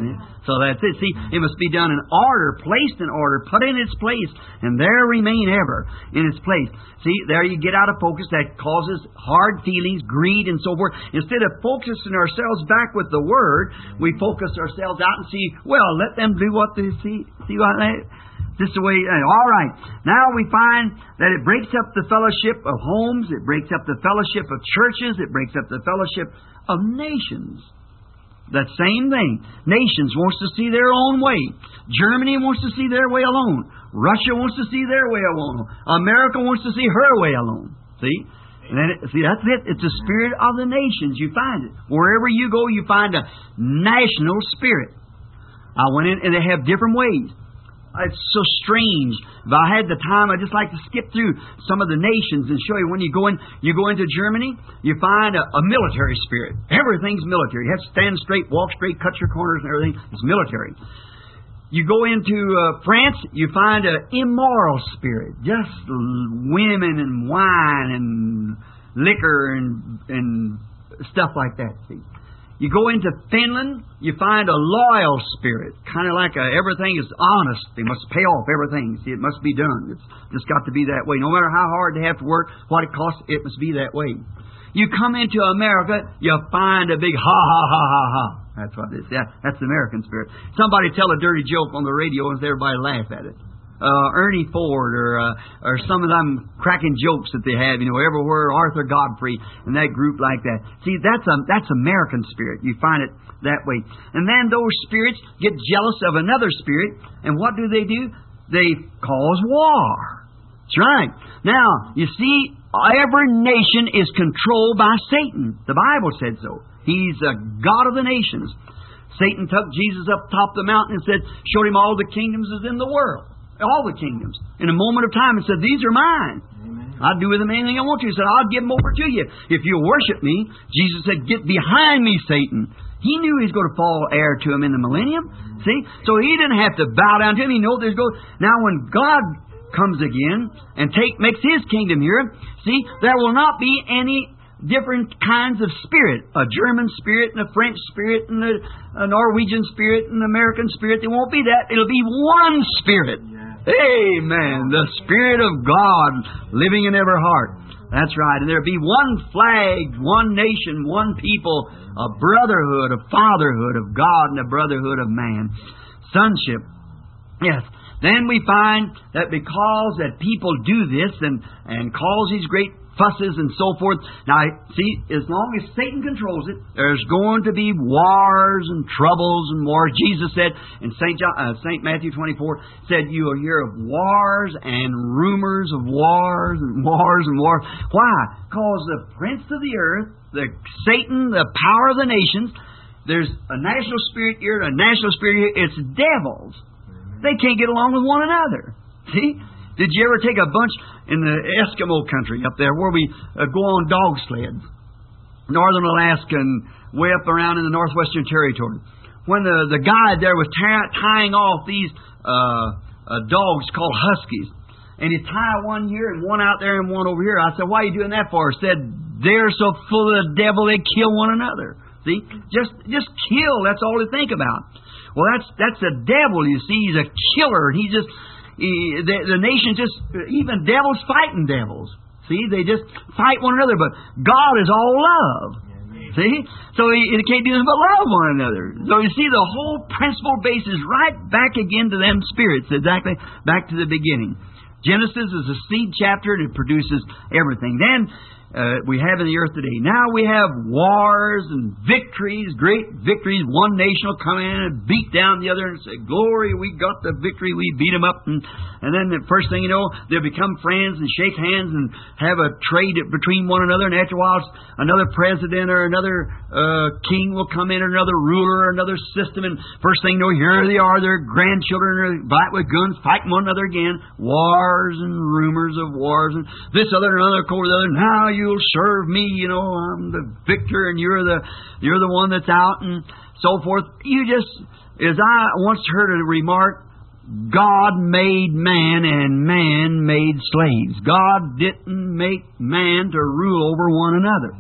So that's it. See, it must be done in order, placed in order, put in its place, and there remain ever in its place. See, there you get out of focus. That causes hard feelings, greed, and so forth. Instead of focusing ourselves back with the Word, we focus ourselves out and see, well, let them do what they see. See what they... This is the way, all right. Now we find that it breaks up the fellowship of homes, it breaks up the fellowship of churches, it breaks up the fellowship of nations. That same thing. Nations wants to see their own way. Germany wants to see their way alone. Russia wants to see their way alone. America wants to see her way alone. See? And then it, see, that's it. It's the spirit of the nations. You find it. Wherever you go, you find a national spirit. I went in, and they have different ways. It's so strange. If I had the time, I'd just like to skip through some of the nations and show you. When you go in, you go into Germany, you find a, a military spirit. Everything's military. You have to stand straight, walk straight, cut your corners and everything. It's military. You go into uh, France, you find an immoral spirit. Just women and wine and liquor and, and stuff like that. See? You go into Finland, you find a loyal spirit. Kind of like a, everything is honest. They must pay off everything. See, it must be done. It's just got to be that way. No matter how hard they have to work, what it costs, it must be that way. You come into America, you find a big ha, ha, ha, ha, ha. That's what it is. Yeah, that's the American spirit. Somebody tell a dirty joke on the radio and everybody laugh at it. Uh, Ernie Ford or uh, or some of them cracking jokes that they have, you know, everywhere, Arthur Godfrey and that group like that. See, that's a, that's American spirit. You find it that way. And then those spirits get jealous of another spirit, and what do they do? They cause war. That's right. Now, you see, every nation is controlled by Satan. The Bible said so. He's a God of the nations. Satan took Jesus up top of the mountain and said, showed him all the kingdoms is in the world. All the kingdoms. In a moment of time and said, these are mine. Amen. I'll do with them anything I want to. He said, I'll give them over to you. If you worship me, Jesus said, get behind me, Satan. He knew he was going to fall heir to him in the millennium. Amen. See? So he didn't have to bow down to him. He knew there's going. Now when God comes again and take makes His kingdom here, see, there will not be any different kinds of spirit. A German spirit and a French spirit and a, a Norwegian spirit and an American spirit. There won't be that. It'll be one spirit. Yeah. Amen. The Spirit of God living in every heart. That's right. And there'll be one flag, one nation, one people, a brotherhood, a fatherhood of God and a brotherhood of man. Sonship. Yes. Then we find that because that people do this and, and cause these great fusses and so forth. Now, see, as long as Satan controls it, there's going to be wars and troubles and wars. Jesus said in Saint John, uh, Saint Matthew twenty-four, said, you will hear of wars and rumors of wars and wars and wars. Why? Because the prince of the earth, the Satan, the power of the nations, there's a national spirit here, a national spirit here. It's devils. They can't get along with one another. See? Did you ever take a bunch in the Eskimo country up there where we uh, go on dog sleds? Northern Alaska and way up around in the Northwestern Territory. When the, the guide there was tie, tying off these uh, uh, dogs called huskies. And he tie one here and one out there and one over here. I said, why are you doing that for? He said, they're so full of the devil they kill one another. See? Just just kill. That's all they think about. Well, that's that's the devil, you see. He's a killer. He just... He, the, the nation just, even devils fighting devils. See, they just fight one another, but God is all love. See? So he, he can't do nothing but love one another. So you see, the whole principle base is right back again to them spirits, exactly back to the beginning. Genesis is a seed chapter and it produces everything. Then uh, we have in the earth today. Now we have wars and victories, great victories. One nation will come in and beat down the other and say, glory, we got the victory, we beat them up. And, and then the first thing you know, they'll become friends and shake hands and have a trade between one another. And after a while, another president or another uh, king will come in, or another ruler or another system. And first thing you know, here they are, their grandchildren are back with guns, fighting one another again. Wars and rumors of wars. And this other and another over the other. Now you'll serve me, you know, I'm the victor and you're the you're the one that's out and so forth. You just, as I once heard a remark, God made man and man made slaves. God didn't make man to rule over one another.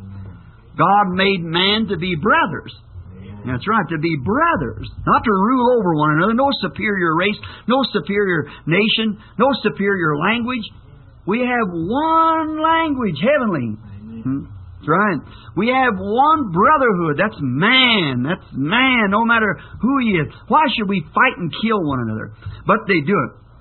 God made man to be brothers. That's right, to be brothers, not to rule over one another. No superior race, no superior nation, no superior language. We have one language, heavenly. Hmm? That's right. We have one brotherhood. That's man. That's man, no matter who he is. Why should we fight and kill one another? But they do it.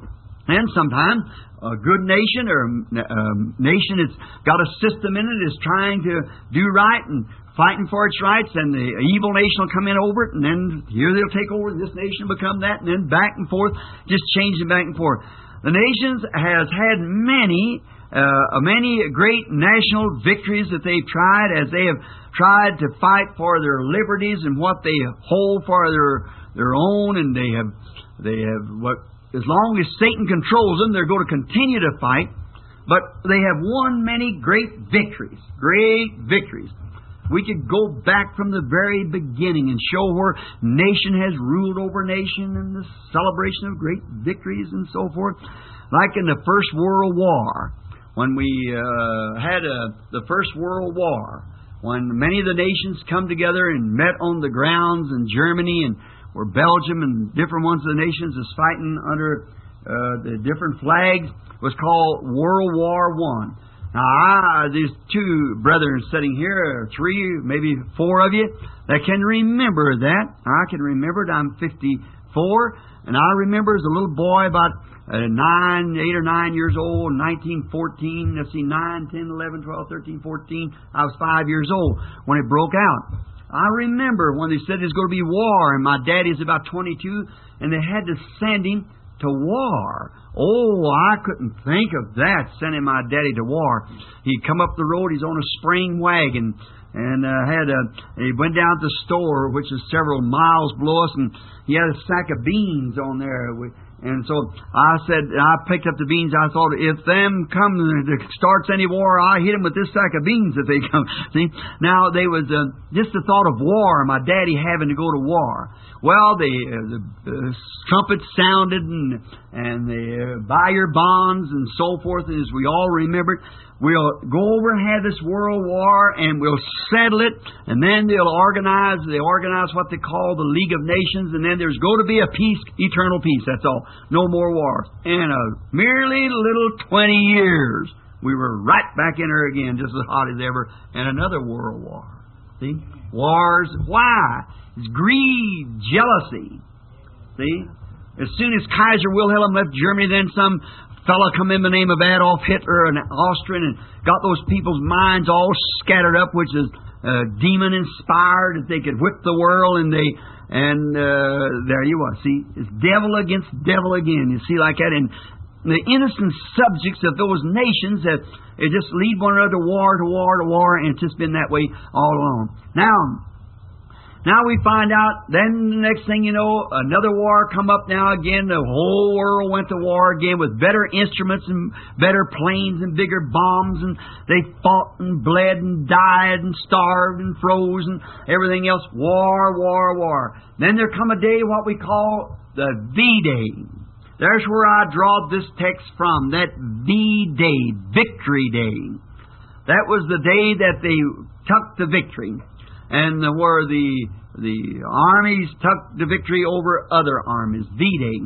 And sometimes a good nation or a nation that's got a system in it is trying to do right and fighting for its rights, and the evil nation will come in over it, and then here they'll take over, this nation will become that, and then back and forth, just changing back and forth. The nations has had many, uh, many great national victories that they've tried as they have tried to fight for their liberties and what they hold for their their own, and they have they have what as long as Satan controls them, they're going to continue to fight. But they have won many great victories, great victories. We could go back from the very beginning and show where nation has ruled over nation and the celebration of great victories and so forth. Like in the First World War, when we uh, had a, the First World War, when many of the nations come together and met on the grounds in Germany, and where Belgium and different ones of the nations is fighting under uh, the different flags, was called World War One. Now, I, there's two brethren sitting here, or three, maybe four of you, that can remember that. I can remember it. I'm fifty-four, and I remember as a little boy about uh, nine, eight or nine years old, nineteen fourteen, let's see, nine, ten, eleven, twelve, thirteen, fourteen. I was five years old when it broke out. I remember when they said there's going to be war, and my daddy's about twenty-two, and they had to send him to war. Oh, I couldn't think of that, sending my daddy to war. He'd come up the road, he's on a spring wagon, and uh, had a, he went down to the store, which is several miles below us, and he had a sack of beans on there. And so I said, I picked up the beans. I thought, if them come to starts any war, I hit them with this sack of beans if they come. See, now they was uh, just the thought of war, my daddy having to go to war. Well, the, uh, the uh, trumpets sounded, and and the uh, buy your bonds and so forth. And as we all remembered, we'll go over and have this world war, and we'll settle it, and then they'll organize. They organize what they call the League of Nations, and then there's going to be a peace, eternal peace. That's all. No more wars. In a merely little twenty years, we were right back in her again, just as hot as ever, and another world war. See? Wars. Why? It's greed, jealousy. See? As soon as Kaiser Wilhelm left Germany, then some fellow come in the name of Adolf Hitler, an Austrian, and got those people's minds all scattered up, which is uh, demon-inspired, that they could whip the world, and they... And uh, there you are. See, it's devil against devil again. You see, like that. And the innocent subjects of those nations that they just lead one another war to war to war, and it's just been that way all along. Now, now we find out. Then the next thing you know, another war come up. Now again, the whole world went to war again with better instruments and better planes and bigger bombs, and they fought and bled and died and starved and froze and everything else. War, war, war. Then there come a day what we call the V-Day. There's where I draw this text from. That V-Day, Victory Day. That was the day that they took the victory, and where the the armies took the victory over other armies. V-Day.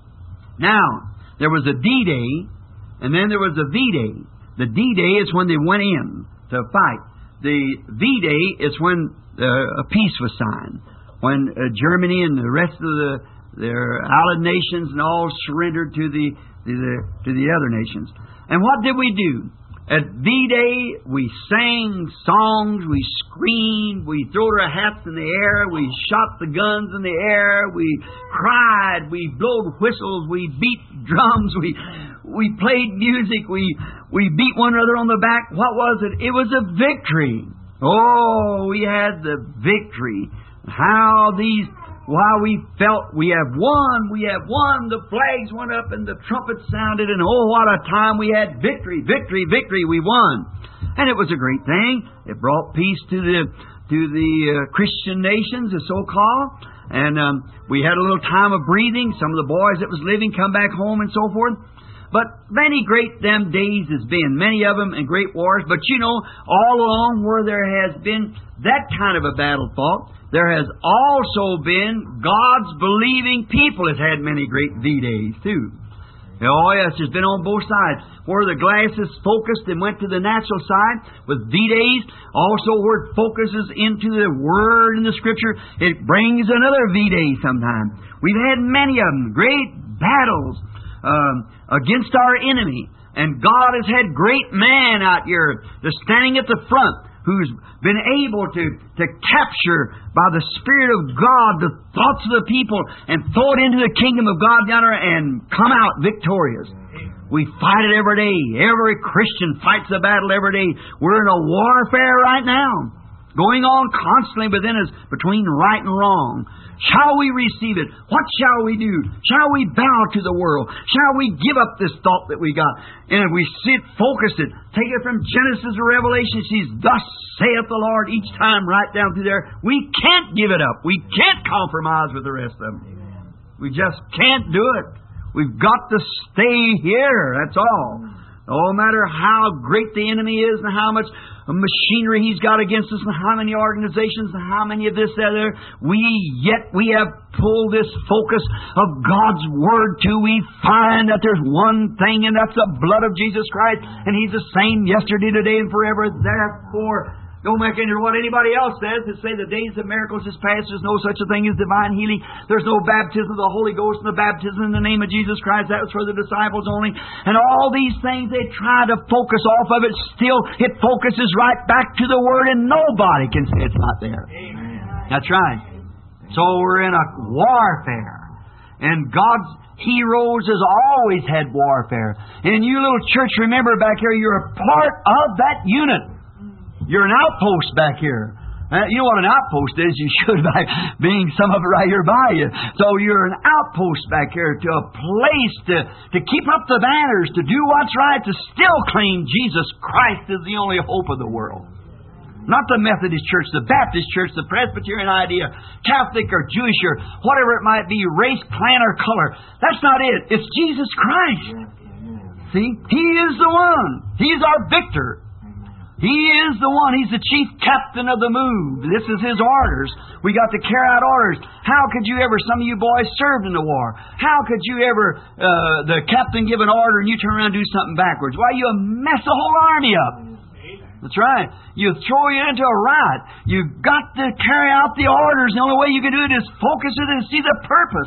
Now, there was a D-Day, and then there was a V-Day. The D-Day is when they went in to fight. The V-Day is when uh, a peace was signed, when uh, Germany and the rest of the their allied nations and all surrendered to the, to the to the other nations. And what did we do? At V-Day, we sang songs, we screamed, we threw our hats in the air, we shot the guns in the air, we cried, we blowed whistles, we beat drums, we we played music, we we beat one another on the back. What was it? It was a victory. Oh, we had the victory. How these... While we felt we have won, we have won, the flags went up and the trumpets sounded, and oh, what a time we had. Victory, victory, victory, we won. And it was a great thing. It brought peace to the to the uh, Christian nations, the so-called. And um, we had a little time of breathing. Some of the boys that was living come back home and so forth. But many great them days has been, many of them in great wars. But you know, all along where there has been that kind of a battle fought, there has also been God's believing people has had many great V-Days too. Oh yes, there's been on both sides. Where the glass is focused and went to the natural side with V-Days, also where it focuses into the Word and the Scripture, it brings another V-Day sometime. We've had many of them, great battles. um, against our enemy. And God has had great men out here that's standing at the front who's been able to, to capture by the Spirit of God the thoughts of the people and throw it into the kingdom of God down there and come out victorious. We fight it every day. Every Christian fights the battle every day. We're in a warfare right now, going on constantly within us between right and wrong. Shall we receive it? What shall we do? Shall we bow to the world? Shall we give up this thought that we got? And if we sit, focus it, take it from Genesis to Revelation, she's thus saith the Lord each time right down through there. We can't give it up. We can't compromise with the rest of them. We just can't do it. We've got to stay here. That's all. No matter how great the enemy is and how much machinery he's got against us and how many organizations and how many of this and other, we yet we have pulled this focus of God's Word to. We find that there's one thing, and that's the blood of Jesus Christ, and He's the same yesterday, today, and forever. Therefore, don't make any what anybody else says to say the days of miracles is past. There's no such a thing as divine healing. There's no baptism of the Holy Ghost and the baptism in the name of Jesus Christ. That was for the disciples only. And all these things, they try to focus off of it. Still, it focuses right back to the Word, and nobody can say it's not there. Amen. That's right. So we're in a warfare. And God's heroes has always had warfare. And you little church, remember back here, you're a part of that unit. You're an outpost back here. Uh, you know what an outpost is? You should, by being some of it right here by you. So you're an outpost back here to a place to, to keep up the banners, to do what's right, to still claim Jesus Christ is the only hope of the world. Not the Methodist Church, the Baptist Church, the Presbyterian idea, Catholic or Jewish or whatever it might be, race, clan, or color. That's not it. It's Jesus Christ. See? He is the one. He's our victor. He is the one. He's the chief captain of the move. This is His orders. We got to carry out orders. How could you ever, some of you boys served in the war, how could you ever, uh, the captain give an order and you turn around and do something backwards? Why, you mess the whole army up. That's right. You throw you into a riot. You've got to carry out the orders. The only way you can do it is focus it and see the purpose.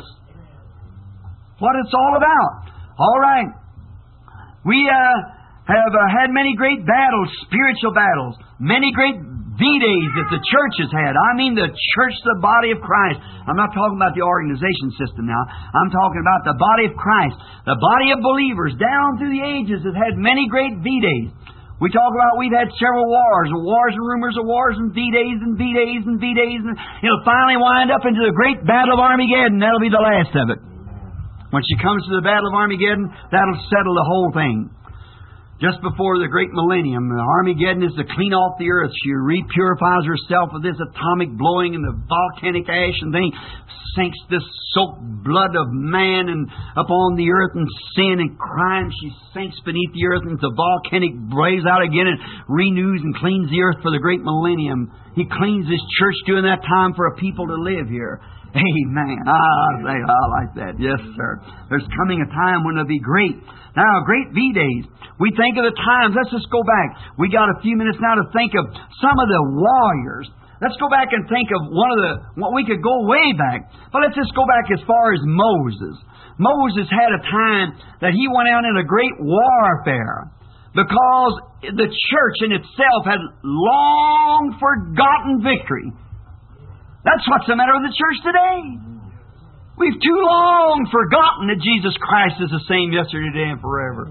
What it's all about. All right. We, uh, have uh, had many great battles, spiritual battles, many great V-days that the church has had. I mean the church, the body of Christ. I'm not talking about the organization system now. I'm talking about the body of Christ. The body of believers down through the ages has had many great V-days. We talk about we've had several wars, wars and rumors of wars and V-days and V-days and V-days, and it'll finally wind up into the great battle of Armageddon. That'll be the last of it. When she comes to the battle of Armageddon, that'll settle the whole thing. Just before the great millennium, the Armageddon is to clean off the earth. She repurifies herself with this atomic blowing and the volcanic ash and thing sinks this soaked blood of man and upon the earth and sin and crime. She sinks beneath the earth and the volcanic blaze out again and renews and cleans the earth for the great millennium. He cleans His church during that time for a people to live here. Amen. I say, I like that. Yes, sir. There's coming a time when it'll be great. Now, great V-days. We think of the times. Let's just go back. We got a few minutes now to think of some of the warriors. Let's go back and think of one of the, what we could go way back. But let's just go back as far as Moses. Moses had a time that he went out in a great warfare because the church in itself had long forgotten victory. That's what's the matter with the church today. We've too long forgotten that Jesus Christ is the same yesterday, today, and forever.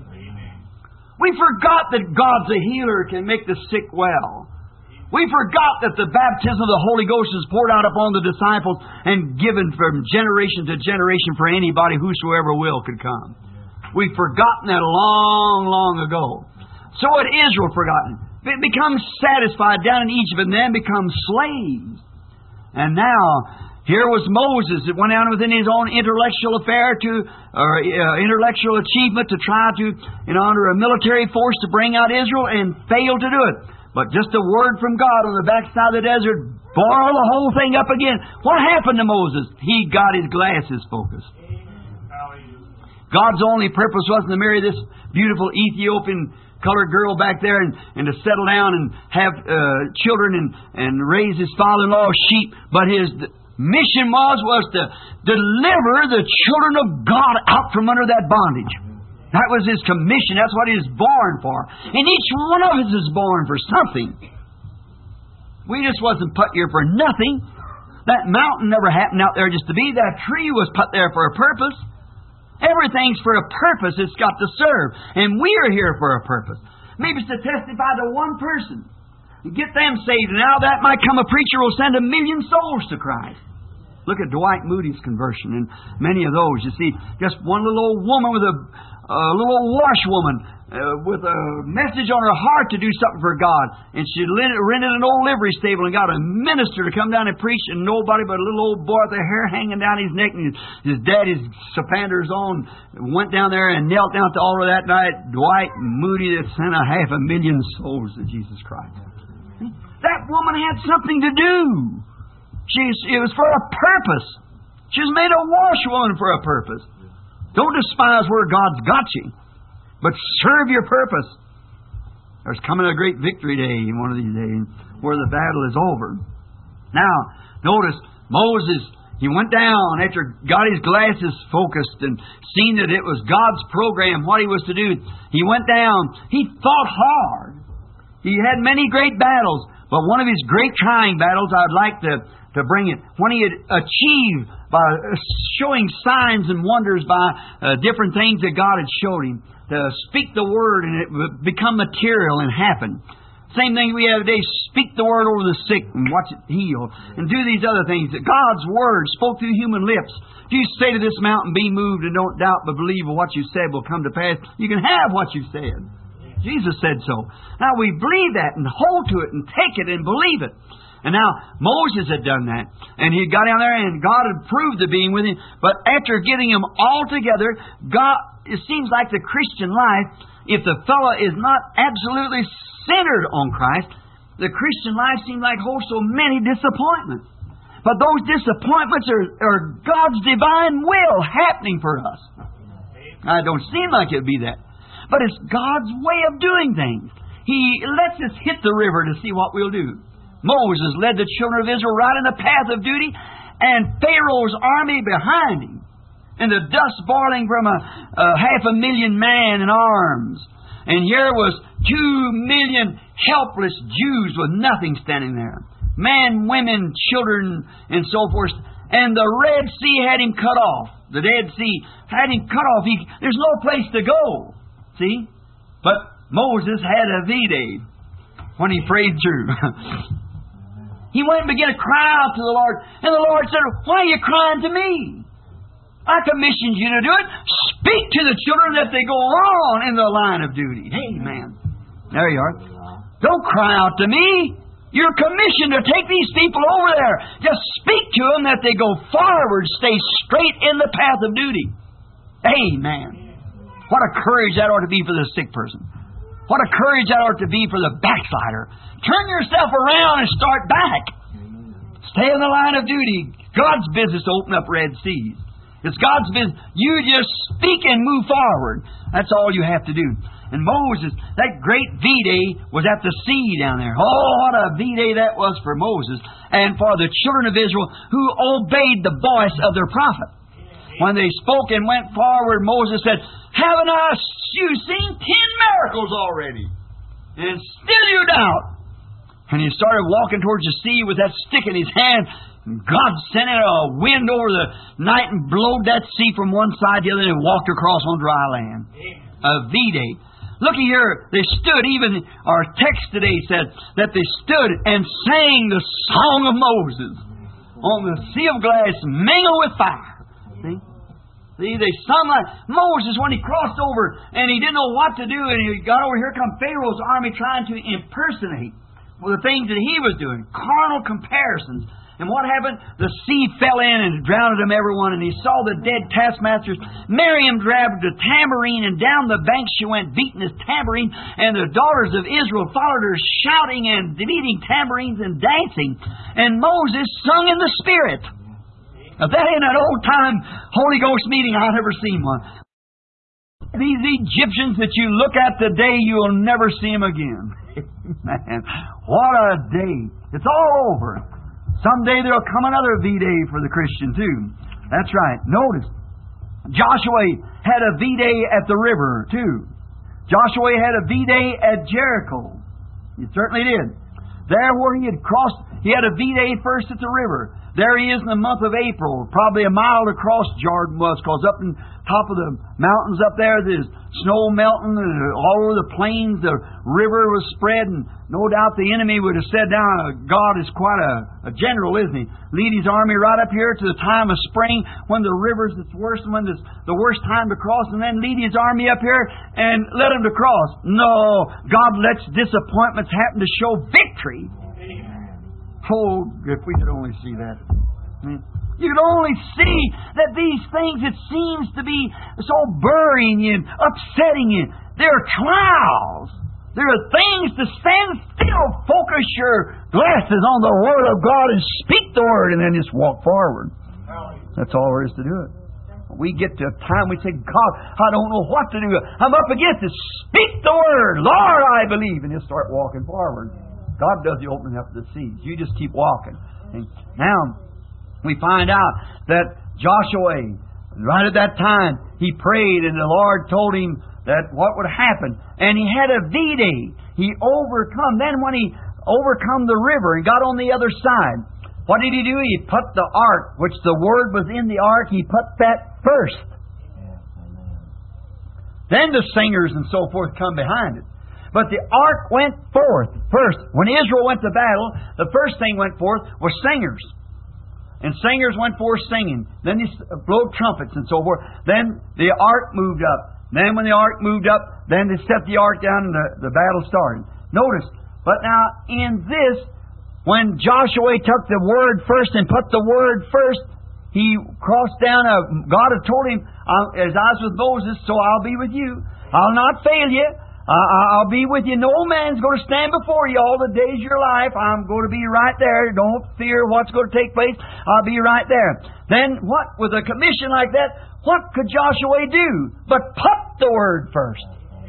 We forgot that God's a healer, can make the sick well. We forgot that the baptism of the Holy Ghost is poured out upon the disciples and given from generation to generation for anybody whosoever will could come. We've forgotten that long, long ago. So had Israel forgotten. It becomes satisfied down in Egypt and then becomes slaves. And now, here was Moses that went out within his own intellectual affair to, or uh, intellectual achievement to try to, you know, under a military force to bring out Israel and failed to do it. But just a word from God on the backside of the desert, boil the whole thing up again. What happened to Moses? He got his glasses focused. God's only purpose wasn't to marry this beautiful Ethiopian colored girl back there and, and to settle down and have uh, children and, and raise his father-in-law's sheep, but his mission was, was to deliver the children of God out from under that bondage. That was His commission. That's what He was born for. And each one of us is born for something. We just wasn't put here for nothing. That mountain never happened out there just to be. That tree was put there for a purpose. Everything's for a purpose it's got to serve. And we are here for a purpose. Maybe it's to testify to one person and get them saved. And out of that might come a preacher who will send a million souls to Christ. Look at Dwight Moody's conversion and many of those. You see, just one little old woman with a, a little old washwoman uh, with a message on her heart to do something for God. And she rented an old livery stable and got a minister to come down and preach, and nobody but a little old boy with the hair hanging down his neck and his, his daddy's Sapanders on went down there and knelt down at the altar that night. Dwight Moody that sent a half a million souls to Jesus Christ. That woman had something to do. She's, it was for a purpose. She was made a washwoman for a purpose. Don't despise where God's got you, but serve your purpose. There's coming a great victory day in one of these days where the battle is over. Now, notice Moses, he went down after got his glasses focused and seen that it was God's program, what he was to do. He went down. He fought hard. He had many great battles, but one of his great trying battles, I'd like to, to bring it, when he had achieved by showing signs and wonders by uh, different things that God had showed him, to speak the Word and it would become material and happen. Same thing we have today, speak the Word over the sick and watch it heal, and do these other things. That God's Word spoke through human lips. If you say to this mountain, be moved, and don't doubt but believe what you said will come to pass, you can have what you said. Jesus said so. Now we believe that and hold to it and take it and believe it. And now Moses had done that. And he got down there and God had proved the being with him. But after getting him all together, God, it seems like the Christian life, if the fellow is not absolutely centered on Christ, the Christian life seems like oh so many disappointments. But those disappointments are, are God's divine will happening for us. Now, it don't seem like it would be that. But it's God's way of doing things. He lets us hit the river to see what we'll do. Moses led the children of Israel right in the path of duty, and Pharaoh's army behind him, and the dust boiling from a, a half a million man in arms. And here was two million helpless Jews with nothing standing there. Men, women, children, and so forth. And the Red Sea had him cut off. The Dead Sea had him cut off. He, there's no place to go. See? But Moses had a V-Day when he prayed through. He went and began to cry out to the Lord. And the Lord said, why are you crying to me? I commissioned you to do it. Speak to the children that they go on in the line of duty. Amen. There you are. Don't cry out to me. You're commissioned to take these people over there. Just speak to them that they go forward, stay straight in the path of duty. Amen. What a courage that ought to be for the sick person. What a courage that ought to be for the backslider. Turn yourself around and start back. Stay in the line of duty. God's business to open up Red Seas. It's God's business. You just speak and move forward. That's all you have to do. And Moses, that great V-Day was at the sea down there. Oh, what a V-Day that was for Moses and for the children of Israel who obeyed the voice of their prophet. When they spoke and went forward, Moses said, haven't I you seen ten miracles already? And still you doubt. And he started walking towards the sea with that stick in his hand. And God sent in a wind over the night and blowed that sea from one side to the other and walked across on dry land. A V-Day. Looky here, they stood, even our text today said that they stood and sang the song of Moses on the sea of glass mingled with fire. See? See, they sung like Moses when he crossed over and he didn't know what to do, and he got over here come Pharaoh's army trying to impersonate the things that he was doing. Carnal comparisons. And what happened? The sea fell in and drowned them everyone, and he saw the dead taskmasters. Miriam grabbed a tambourine, and down the bank she went beating his tambourine, and the daughters of Israel followed her shouting and beating tambourines and dancing. And Moses sung in the Spirit. Now that ain't an old-time Holy Ghost meeting. I've never seen one. These Egyptians that you look at today, you'll never see them again. Man, what a day. It's all over. Someday there'll come another V-Day for the Christian too. That's right. Notice, Joshua had a V-Day at the river too. Joshua had a V-Day at Jericho. He certainly did. There where he had crossed, he had a V-Day first at the river. There he is in the month of April, probably a mile across Jordan was, because up in top of the mountains up there, there's snow melting all over the plains. The river was spread, and no doubt the enemy would have said, now, God is quite a, a general, isn't he? Lead his army right up here to the time of spring when the river's its worst, and when it's the worst time to cross, and then lead his army up here and let him to cross. No, God lets disappointments happen to show victory. Oh, if we could only see that. You could only see that these things that seems to be so burying you and upsetting you, they're trials. There are things to stand still, focus your glasses on the Word of God and speak the Word, and then just walk forward. That's all there is to do it. We get to a time we say, God, I don't know what to do. I'm up against it. Speak the Word. Lord, I believe. And you start walking forward. God does the opening up of the seas. You just keep walking. And now, we find out that Joshua, right at that time, he prayed and the Lord told him that what would happen. And he had a V-Day. He overcome. Then when he overcome the river and got on the other side, what did he do? He put the ark, which the Word was in the ark, he put that first. Then the singers and so forth come behind it. But the ark went forth first. When Israel went to battle, the first thing went forth was singers. And singers went forth singing. Then they blew trumpets and so forth. Then the ark moved up. Then when the ark moved up, then they set the ark down and the, the battle started. Notice, but now in this, when Joshua took the Word first and put the Word first, he crossed down. A, God had told him, as I was with Moses, so I'll be with you. I'll not fail you. I'll be with you. No man's going to stand before you all the days of your life. I'm going to be right there. Don't fear what's going to take place. I'll be right there. Then what? With a commission like that, what could Joshua do but put the Word first?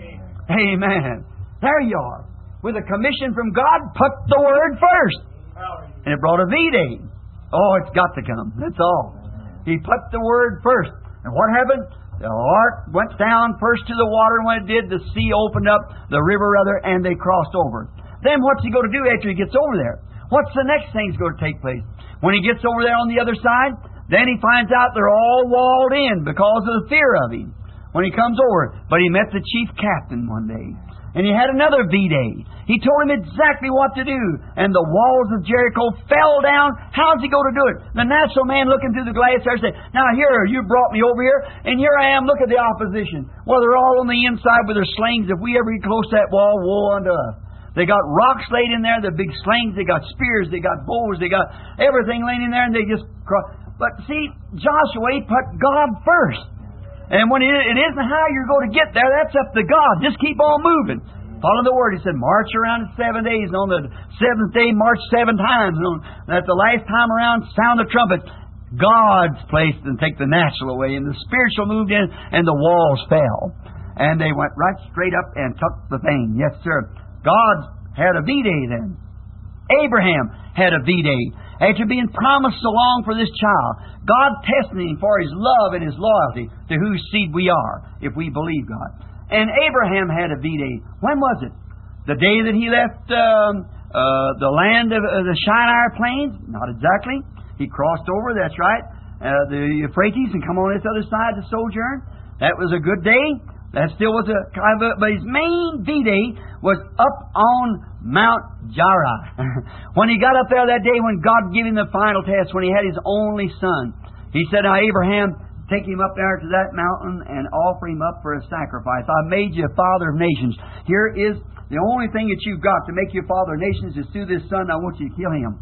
Amen. There you are. With a commission from God, put the Word first. And it brought a V-Day. Oh, it's got to come. That's all. He put the Word first. And what happened? The ark went down first to the water, and when it did, the sea opened up, the river rather, and they crossed over. Then what's he going to do after he gets over there? What's the next thing's going to take place? When he gets over there on the other side, then he finds out they're all walled in because of the fear of him when he comes over. But he met the chief captain one day, and he had another V-Day. He told him exactly what to do, and the walls of Jericho fell down. How's he going to do it? The natural man looking through the glass there said, now here, you brought me over here, and here I am, look at the opposition. Well, they're all on the inside with their slings. If we ever get close to that wall, woe unto us. They got rocks laid in there, the big slings, they got spears, they got bows, they got everything laid in there, and they just cross. But see, Joshua put God first. And when it, it isn't how you're going to get there, that's up to God. Just keep on moving. Follow the Word. He said, march around in seven days, and on the seventh day, march seven times. And on, at the last time around, sound the trumpet. God's place and take the natural away. And the spiritual moved in, and the walls fell. And they went right straight up and took the thing. Yes, sir. God had a V-Day then. Abraham had a V-Day. After being promised so long for this child, God testing him for his love and his loyalty to whose seed we are, if we believe God. And Abraham had a V-Day. When was it? The day that he left um, uh, the land of uh, the Shinar Plains? Not exactly. He crossed over, that's right, uh, the Euphrates and come on this other side to sojourn. That was a good day. That still was a kind of a, but his main V-Day was up on Mount Jarrah. When he got up there that day when God gave him the final test, when he had his only son, he said, now Abraham, take him up there to that mountain and offer him up for a sacrifice. I made you a father of nations. Here is the only thing that you've got to make you a father of nations is through this son. I want you to kill him.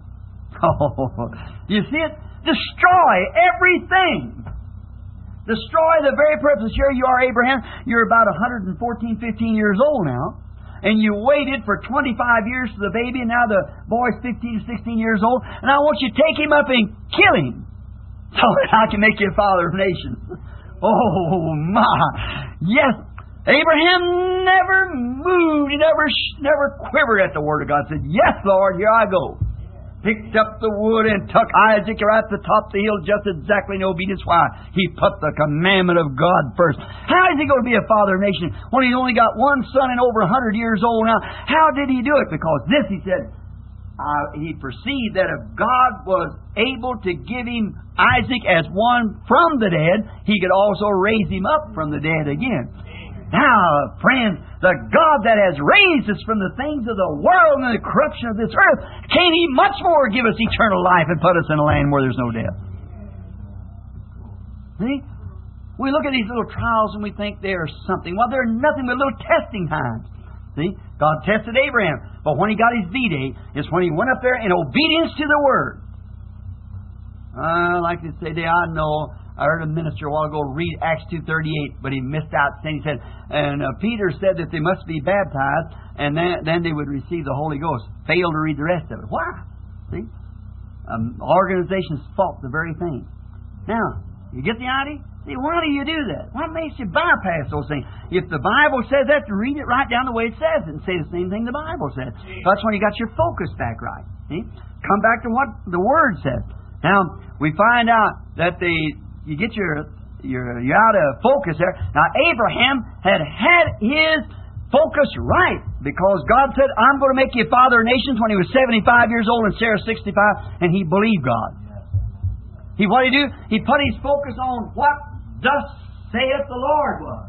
Oh, you see it? Destroy everything. Destroy the very purpose. Here you are, Abraham. You're about one hundred fourteen, fifteen years old now. And you waited for twenty-five years for the baby, and now the boy's fifteen, sixteen years old. And I want you to take him up and kill him, so that I can make you a father of nations. Oh, my. Yes. Abraham never moved. He never never quivered at the Word of God. He said, yes, Lord, here I go. picked up the wood and took Isaac right at the top of the hill just exactly in obedience. Why? He put the commandment of God first. How is he going to be a father of nations when he's only got one son and over a hundred years old now? How did he do it? Because this, he said, uh, he perceived that if God was able to give him Isaac as one from the dead, he could also raise him up from the dead again. Now, friends, the God that has raised us from the things of the world and the corruption of this earth, can He much more give us eternal life and put us in a land where there's no death? See? We look at these little trials and we think they're something. Well, they're nothing but little testing times. See? God tested Abraham. But when he got his V-Day, is when he went up there in obedience to the Word. I like to say, I know, I heard a minister a while ago read Acts two thirty-eight, but he missed out saying, he said, and uh, Peter said that they must be baptized, and then, then they would receive the Holy Ghost. Failed to read the rest of it. Why? See? Um, organizations fault the very thing. Now, you get the idea? See, why do you do that? What makes you bypass those things? If the Bible says that, to read it right down the way it says it and say the same thing the Bible says. That's when you got your focus back right. See? Come back to what the Word says. Now, we find out that the you get your you're, you're out of focus there. Now, Abraham had had his focus right because God said, I'm going to make you a father of nations when he was seventy-five years old and Sarah sixty-five, and he believed God. He what did he do? He put his focus on what thus saith the Lord was.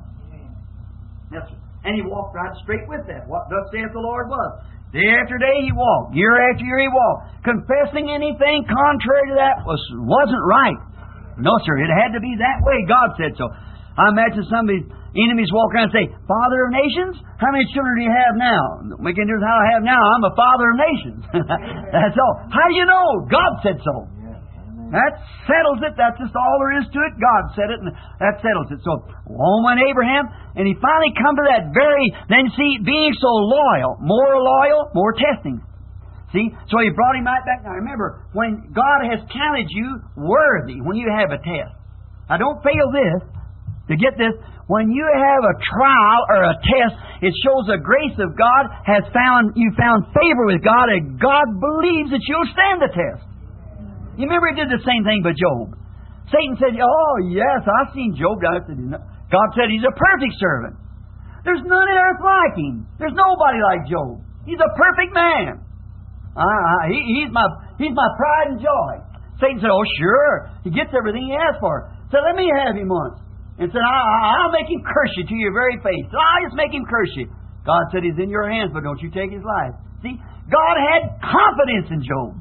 Yes, and he walked right straight with that. What thus saith the Lord was. Day after day he walked. Year after year he walked. Confessing anything contrary to that was, wasn't right. No, sir. It had to be that way. God said so. I imagine some of these enemies walk around and say, Father of nations? How many children do you have now? Don't make any difference how I have now. I'm a father of nations. That's all. How do you know? God said so. That settles it. That's just all there is to it. God said it, and that settles it. So, on went Abraham, and he finally come to that very, then see, being so loyal, more loyal, more testing. See? So he brought him right back. Now remember, when God has counted you worthy, when you have a test. Now don't fail this, to get this. When you have a trial or a test, it shows the grace of God has found, you found favor with God, and God believes that you'll stand the test. You remember he did the same thing with Job. Satan said, oh yes, I've seen Job. God said he's a perfect servant. There's none on earth like him. There's nobody like Job. He's a perfect man. Uh, he, he's my he's my pride and joy. Satan said, oh sure, he gets everything he asks for. So let me have him once. And said, I, I'll make him curse you to your very face. So I'll just make him curse you. God said, he's in your hands, but don't you take his life. See, God had confidence in Job.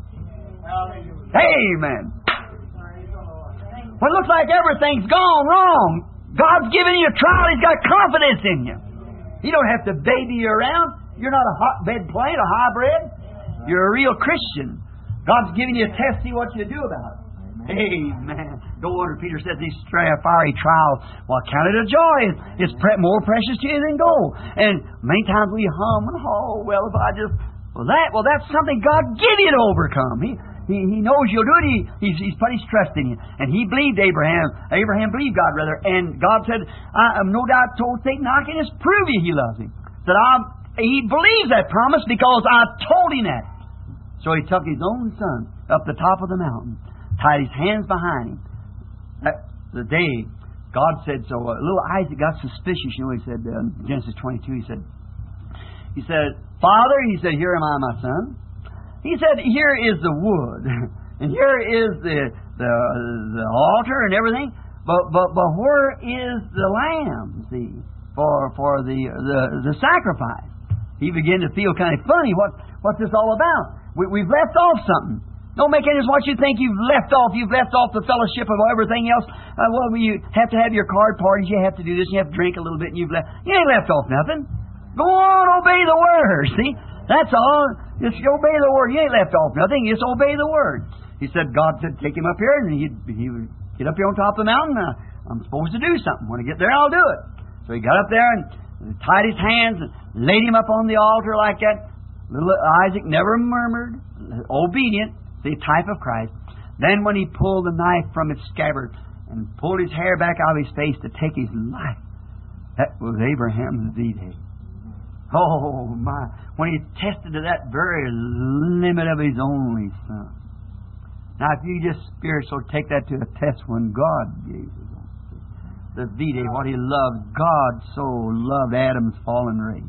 Amen. When it looks like everything's gone wrong, God's giving you a trial. He's got confidence in you. You don't have to baby you around. You're not a hotbed plant, a hybrid. You're a real Christian. God's giving you a test, see what you do about it. Amen. No wonder Peter said these fiery trials, well, count it a joy. It's pre- more precious to you than gold. And many times we hum and oh, well, if I just, well, that, well, that's something God give you to overcome. He, he, he knows you'll do it. He, he's, he's put his trust in you. And he believed Abraham. Abraham believed God, rather. And God said, I am no doubt told Satan, I can just prove you he loves him. That I, he believes that promise because I told him that. So he took his own son up the top of the mountain, tied his hands behind him. That, the day God said so, uh, little Isaac got suspicious. You know, he said, uh, Genesis twenty-two, he said, he said, Father, he said, here am I, my son. He said, here is the wood, and here is the the, the altar and everything, but but but where is the lamb? See, for for the the, the sacrifice. He began to feel kind of funny. What what's this all about? We, we've left off something. Don't make any what you think you've left off. You've left off the fellowship of everything else. Uh, well, you have to have your card parties. You have to do this. You have to drink a little bit. And you've left. You ain't left off nothing. Go on, obey the word. See, that's all. Just obey the word. You ain't left off nothing. Just obey the word. He said, God said, take him up here, and he he would get up here on top of the mountain. Uh, I'm supposed to do something. When I get there, I'll do it. So he got up there and tied his hands and laid him up on the altar like that. Little Isaac never murmured, obedient, the type of Christ. Then when he pulled the knife from its scabbard and pulled his hair back out of his face to take his life, that was Abraham's V-Day. Oh, my. When He tested to that very limit of His only Son. Now, if you just spiritual take that to a test when God gave His own Son. The V-Day, what He loved. God so loved Adam's fallen race.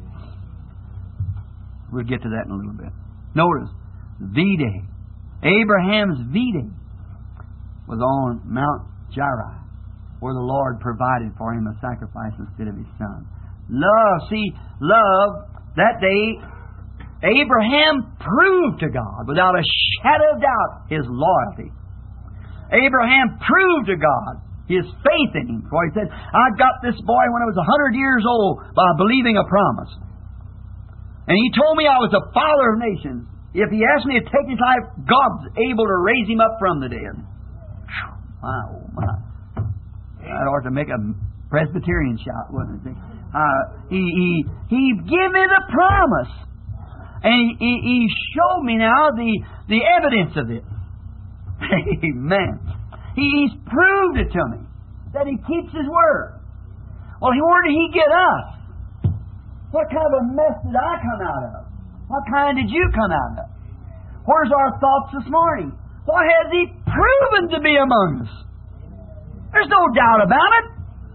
We'll get to that in a little bit. Notice, V-Day. Abraham's V-Day was on Mount Gerizim, where the Lord provided for him a sacrifice instead of His Son. Love, see, love, that day, Abraham proved to God, without a shadow of doubt, his loyalty. Abraham proved to God his faith in Him. For he said, I got this boy when I was a hundred years old by believing a promise. And he told me I was a father of nations. If he asked me to take his life, God's able to raise him up from the dead. My, oh my. That ought to make a Presbyterian shout, wouldn't it? Uh, he, he, he gave me the promise. And he, he, he showed me now the, the evidence of it. Amen. He, he's proved it to me that He keeps His word. Well, where did He get us? What kind of a mess did I come out of? What kind did you come out of? Where's our thoughts this morning? What has He proven to be among us? There's no doubt about it.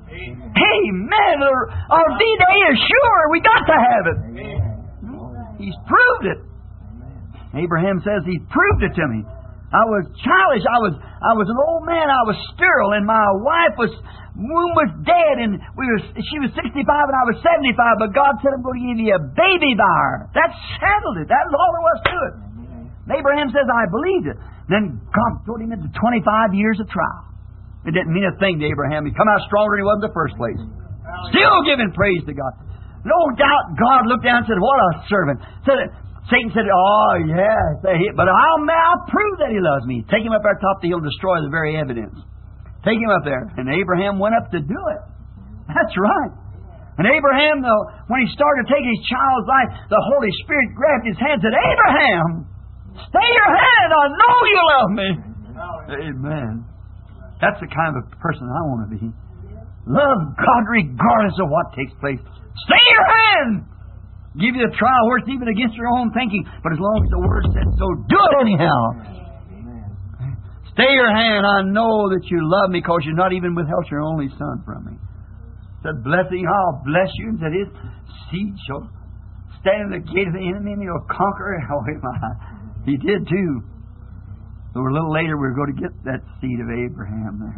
Amen. Our V-Day is sure. We got to have it. He's proved it. Abraham says He proved it to me. I was childish. I was I was an old man. I was sterile, and my wife was womb was dead, and we were she was sixty-five and I was seventy-five. But God said, I'm going to give you a baby by her. That settled it. That was all there was to it. And Abraham says, I believed it. Then God put him into twenty-five years of trial. It didn't mean a thing to Abraham. He come out stronger than he was in the first place. Still giving praise to God. No doubt God looked down and said, what a servant. Said, Satan said, oh, yeah. But I'll, I'll prove that He loves me. Take him up there top of the hill and destroy the very evidence. Take him up there. And Abraham went up to do it. That's right. And Abraham, though, when he started to take his child's life, the Holy Spirit grabbed his hand and said, Abraham, stay your hand. I know you love me. Amen. That's the kind of person I want to be. Love God regardless of what takes place. Stay your hand. Give you a trial where it's even against your own thinking. But as long as the Word said so, do it anyhow. Stay your hand. I know that you love me because you've not even withheld your only Son from me. Said, blessing, I'll bless you. And said, His seed shall stand in the gate of the enemy and He'll conquer it. Oh, my. He did too. So a little later we're going to get that seed of Abraham there.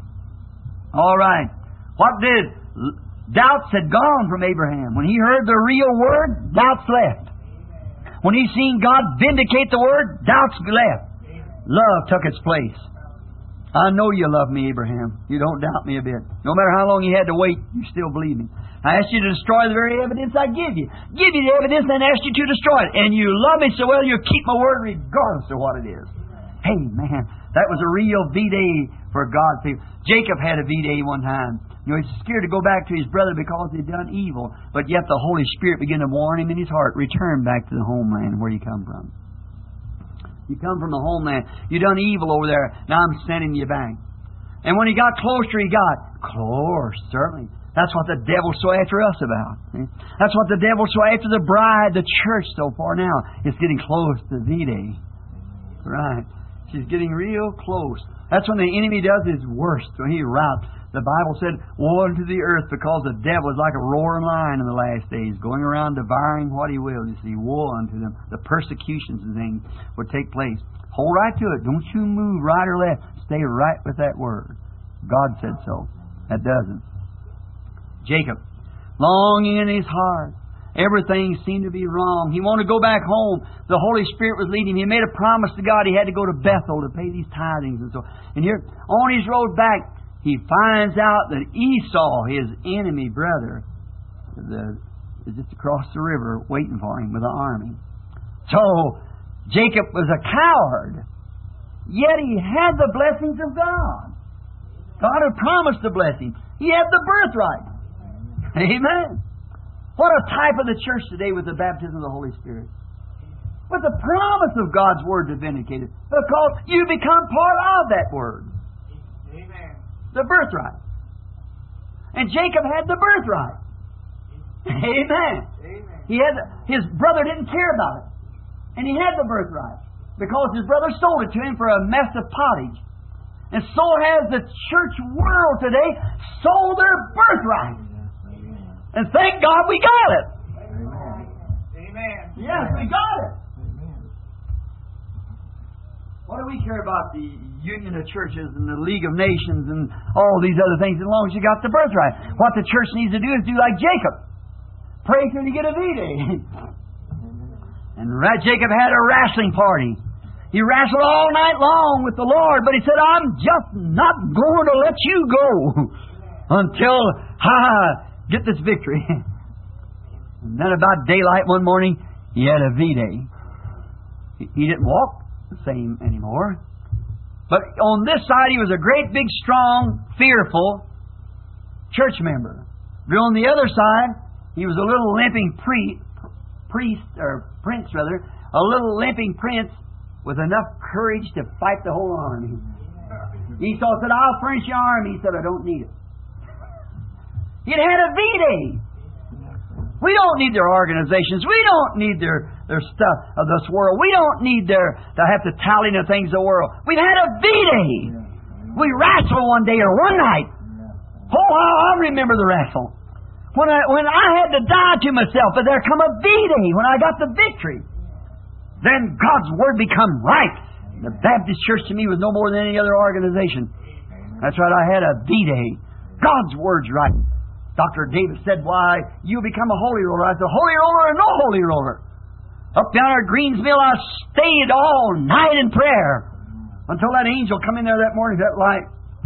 All right. What did... Doubts had gone from Abraham. When he heard the real Word, doubts left. When he seen God vindicate the Word, doubts left. Love took its place. I know you love me, Abraham. You don't doubt me a bit. No matter how long you had to wait, you still believe me. I asked you to destroy the very evidence I give you. Give you the evidence and asked you to destroy it. And you love me so well, you'll keep my Word regardless of what it is. Hey, man, that was a real V-Day for God's people. Jacob had a V-Day one time. You know, he's scared to go back to his brother because he'd done evil. But yet the Holy Spirit began to warn him in his heart, return back to the homeland where you come from. You come from the homeland. You done evil over there. Now I'm sending you back. And when he got closer, he got close, certainly. That's what the devil's so after us about. See? That's what the devil's so after the bride, the church so far now. It's getting close to V-Day. Right. She's getting real close. That's when the enemy does his worst, when he routs. The Bible said, woe unto the earth, because the devil is like a roaring lion in the last days, going around devouring what he will. You see, woe unto them. The persecutions and things would take place. Hold right to it. Don't you move right or left. Stay right with that word. God said so. That doesn't. Jacob, longing in his heart. Everything seemed to be wrong. He wanted to go back home. The Holy Spirit was leading him. He made a promise to God he had to go to Bethel to pay these tithings and so. And here, on his road back, he finds out that Esau, his enemy brother, the, is just across the river waiting for him with an army. So, Jacob was a coward. Yet he had the blessings of God. God had promised the blessing. He had the birthright. Amen. What a type of the church today with the baptism of the Holy Spirit. With the promise of God's Word to vindicate it. Because you become part of that Word. Amen. The birthright. And Jacob had the birthright. Amen. He had his brother didn't care about it, and he had the birthright because his brother sold it to him for a mess of pottage. And so has the church world today sold their birthright. And thank God we got it. Amen. Yes, we got it. What do we care about the union of churches and the League of Nations and all these other things as long as you got the birthright? What the church needs to do is do like Jacob. Pray till you get a V-Day. And Jacob had a wrestling party. He wrestled all night long with the Lord, but he said, I'm just not going to let you go until I get this victory. And then about daylight one morning, he had a V-Day. He didn't walk the same anymore. But on this side, he was a great, big, strong, fearful church member. But on the other side, he was a little limping pre- priest, or prince rather, a little limping prince with enough courage to fight the whole army. Esau said, I'll furnish your army. He said, I don't need it. He'd had a V-Day. We don't need their organizations. We don't need their, their stuff of this world. We don't need their to have to tally the things of the world. We've had a V-Day. We wrestled one day or one night. Oh, I remember the wrestle. When I, when I had to die to myself, but there come a V-Day when I got the victory. Then God's Word become right. The Baptist Church to me was no more than any other organization. That's right, I had a V-Day. God's Word's right. Doctor Davis said, why, you become a holy roller. I said, holy roller or no holy roller? Up down at Greensville, I stayed all night in prayer until that angel come in there that morning, that light.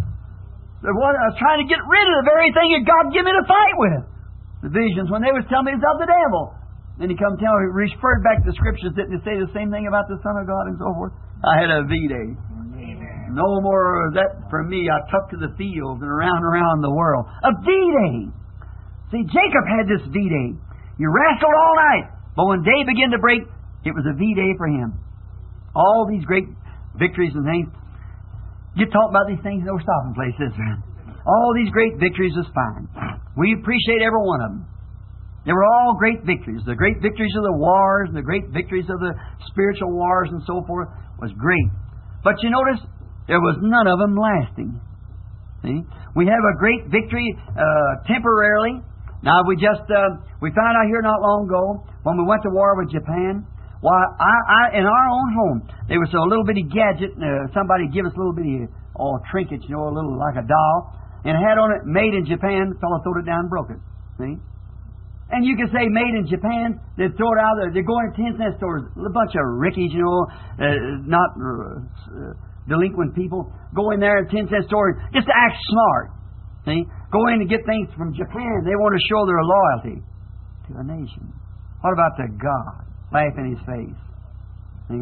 I was trying to get rid of the very thing that God gave me to fight with. The visions, when they was telling me it's of the devil. Then he come tell me, referred back to the Scriptures, didn't they say the same thing about the Son of God and so forth? I had a V-Day. No more of that for me. I took to the fields and around and around the world. A V-Day. See, Jacob had this V-Day. He wrestled all night. But when day began to break, it was a V-Day for him. All these great victories and things. You talk about these things, no stopping place, is there? All these great victories is fine. We appreciate every one of them. They were all great victories. The great victories of the wars and the great victories of the spiritual wars and so forth was great. But you notice, there was none of them lasting. See? We have a great victory uh, temporarily. Now, we just, uh, we found out here not long ago, when we went to war with Japan, why, I, I, in our own home, there was a little bitty gadget, uh, somebody give us a little bitty, oh, trinket, you know, a little like a doll, and it had on it, made in Japan. The fellow throwed it down and broke it. See? And you can say made in Japan, they'd throw it out there. They're going to ten cent stores, a bunch of rickies, you know, uh, not uh, delinquent people, go in there at ten cent stores just to act smart. See? Go in to get things from Japan. They want to show their loyalty to a nation. What about to God? Laugh in His face. See?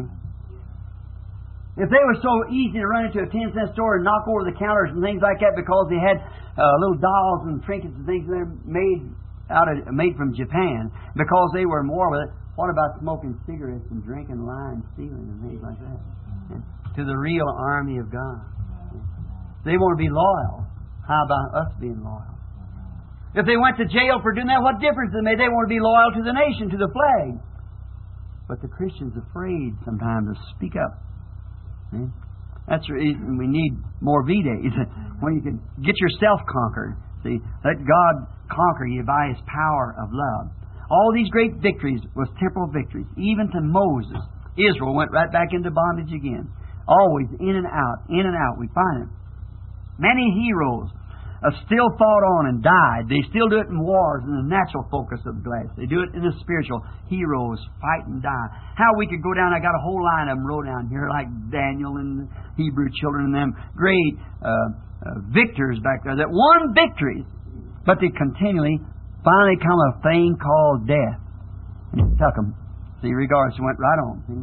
If they were so easy to run into a ten cent store and knock over the counters and things like that because they had uh, little dolls and trinkets and things that are made out of made from Japan, because they were more with it, what about smoking cigarettes and drinking wine, stealing and things like that? And to the real army of God. They want to be loyal. How about us being loyal? If they went to jail for doing that, what difference does it make? They want to be loyal to the nation, to the flag. But the Christian's afraid sometimes to speak up. See? That's the reason we need more V-Days. When you can get yourself conquered. See, let God conquer you by His power of love. All these great victories was temporal victories. Even to Moses, Israel went right back into bondage again. Always in and out, in and out. We find it. Many heroes uh, still fought on and died. They still do it in wars in the natural focus of glass. They do it in the spiritual. Heroes fight and die. How we could go down, I got a whole line of them wrote down here, like Daniel and the Hebrew children and them great uh, uh, victors back there that won victories, but they continually finally come a thing called death. And it took them. See, regardless, it went right on. See?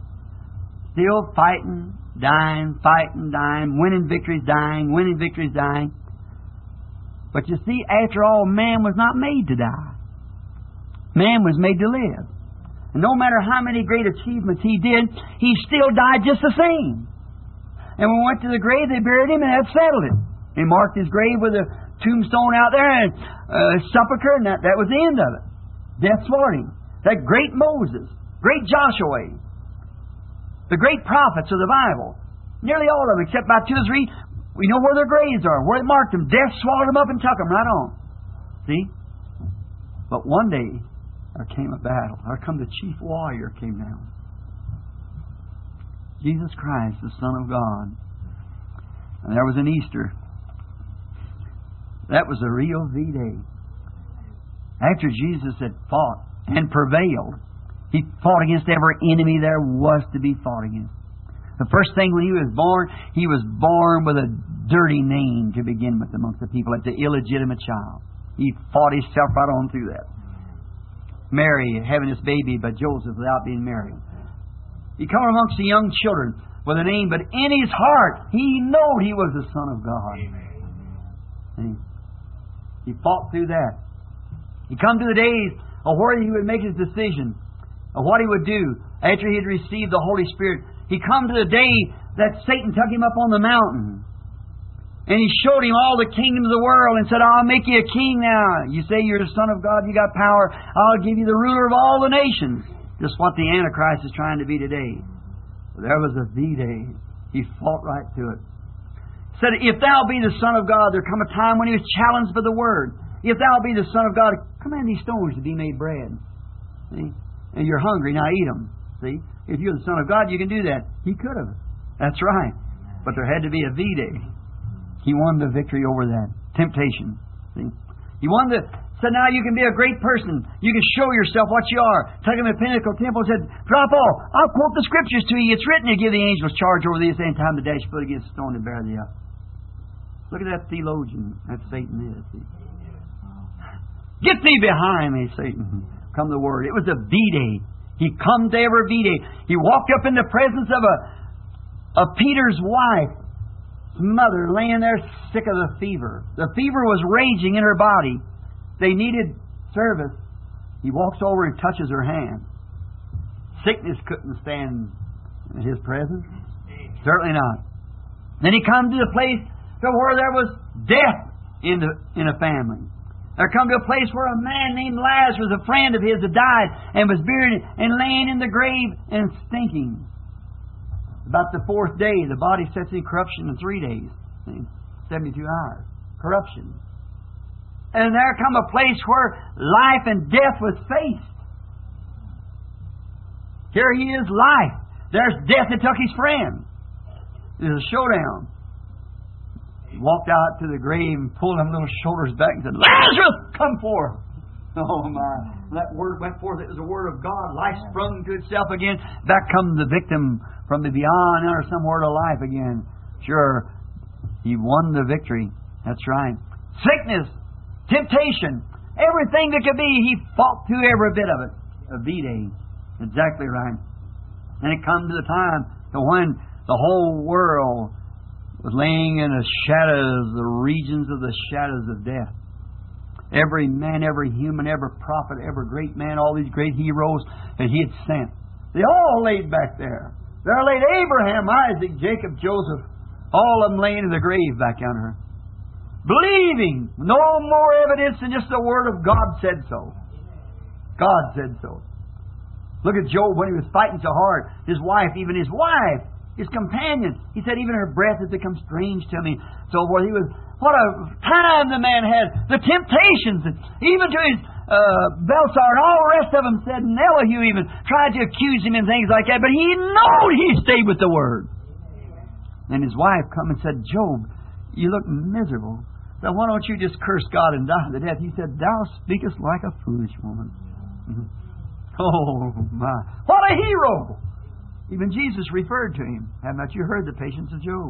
Still fighting, dying, fighting, dying, winning victories, dying, winning victories, dying. But you see, after all, man was not made to die. Man was made to live. And no matter how many great achievements he did, he still died just the same. And when we went to the grave, they buried him and that settled it. They marked his grave with a tombstone out there and a uh, sepulcher, and that, that was the end of it. Death swallowed him. That great Moses, great Joshua, the great prophets of the Bible. Nearly all of them, except about two or three, we know where their graves are, where it marked them. Death swallowed them up and took them right on. See? But one day, there came a battle. There come the chief warrior came down. Jesus Christ, the Son of God. And there was an Easter. That was a real V-Day. After Jesus had fought and prevailed, He fought against every enemy there was to be fought against. The first thing when He was born, He was born with a dirty name to begin with amongst the people. It's an illegitimate child. He fought Himself right on through that. Mary having this baby by Joseph without being married. He come amongst the young children with a name, but in His heart, He knowed He was the Son of God. Amen. He fought through that. He come to the days of where He would make His decision, of what He would do after He had received the Holy Spirit. He come to the day that Satan took Him up on the mountain. And He showed Him all the kingdoms of the world and said, I'll make you a king now. You say you're the Son of God, you got power. I'll give you the ruler of all the nations. Just what the Antichrist is trying to be today. But there was a V-Day. He fought right through it. Said, if thou be the Son of God, there come a time when He was challenged by the Word. If thou be the Son of God, command these stones to be made bread. See? And you're hungry, now eat them. See? If you're the Son of God, you can do that. He could have. That's right. But there had to be a V-Day. He won the victory over that. Temptation. See? He won the... Said, now you can be a great person. You can show yourself what you are. Took him to Pinnacle Temple and said, drop off. I'll quote the Scriptures to you. It's written to give the angels charge over thee at the same time to dash foot against a stone and bear thee up. Look at that theologian. That Satan is. See? Get thee behind me, Satan. Come the word. It was a V-Day. He come to every V-Day. He walked up in the presence of a of Peter's wife, mother, laying there sick of the fever. The fever was raging in her body. They needed service. He walks over and touches her hand. Sickness couldn't stand in His presence. Certainly not. Then He come to the place to where there was death in the in a family. There come to a place where a man named Lazarus, a friend of his, had died and was buried and laying in the grave and stinking. About the fourth day, the body sets in corruption in three days. seventy-two hours. Corruption. And there come a place where life and death was faced. Here He is, life. There's death that took His friend. There's a showdown. He walked out to the grave and pulled them little shoulders back and said, Lazarus, come forth. Oh my. That word went forth. It was the word of God. Life sprung to itself again. Back comes the victim from the beyond or somewhere to life again. Sure, He won the victory. That's right. Sickness, temptation, everything that could be, He fought through every bit of it. A V-Day. Exactly right. And it come to the time to when the whole world was laying in the shadows, the regions of the shadows of death. Every man, every human, every prophet, every great man, all these great heroes that He had sent, they all laid back there. There laid Abraham, Isaac, Jacob, Joseph, all of them laying in the grave back yonder. Believing. No more evidence than just the Word of God said so. God said so. Look at Job when he was fighting so hard. His wife, even his wife, his companion, he said, even her breath has become strange to me. So what he was, what a time the man had. The temptations, even to his uh, Belsar and all the rest of them said, and Elihu even tried to accuse him and things like that. But he knowed he stayed with the Word. And his wife come and said, Job, you look miserable. So why don't you just curse God and die to death? He said, thou speakest like a foolish woman. Mm-hmm. Oh, my. What a hero! Even Jesus referred to him. Have not you heard the patience of Job?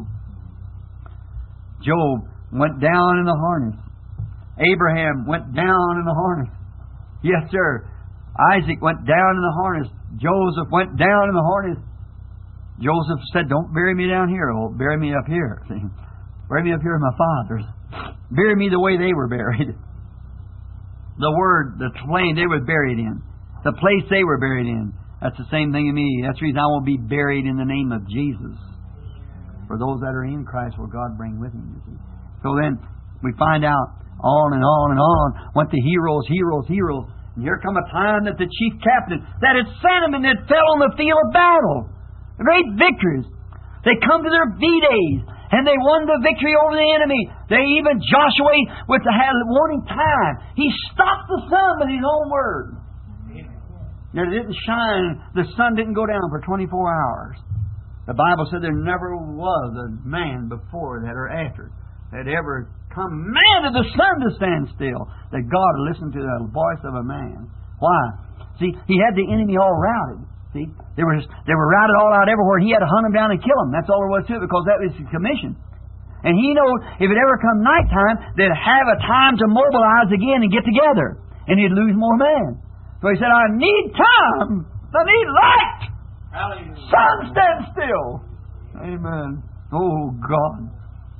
Job went down in the harness. Abraham went down in the harness. Yes, sir. Isaac went down in the harness. Joseph went down in the harness. Joseph said, don't bury me down here. Oh, bury me up here. See? Bury me up here with my fathers. Bury me the way they were buried. The word, the plane they were buried in. The place they were buried in. That's the same thing in me. That's the reason I will be buried in the name of Jesus. For those that are in Christ will God bring with Him. You see. So then we find out on and on and on. Went to heroes, heroes, heroes. And here come a time that the chief captain that had sent him and that fell on the field of battle. Great victories. They come to their V-days and they won the victory over the enemy. They even Joshua with the warning time. He stopped the sun with his own word. And it didn't shine. The sun didn't go down for twenty-four hours. The Bible said there never was a man before that or after that ever commanded the sun to stand still, that God listened to the voice of a man. Why? See, he had the enemy all routed. See, they were they were routed all out everywhere. He had to hunt them down and kill them. That's all there was to it, because that was his commission. And he knew if it ever come nighttime, they'd have a time to mobilize again and get together, and he'd lose more men. So he said, "I need time. I need light. Hallelujah. Sun, stand still." Amen. Oh God.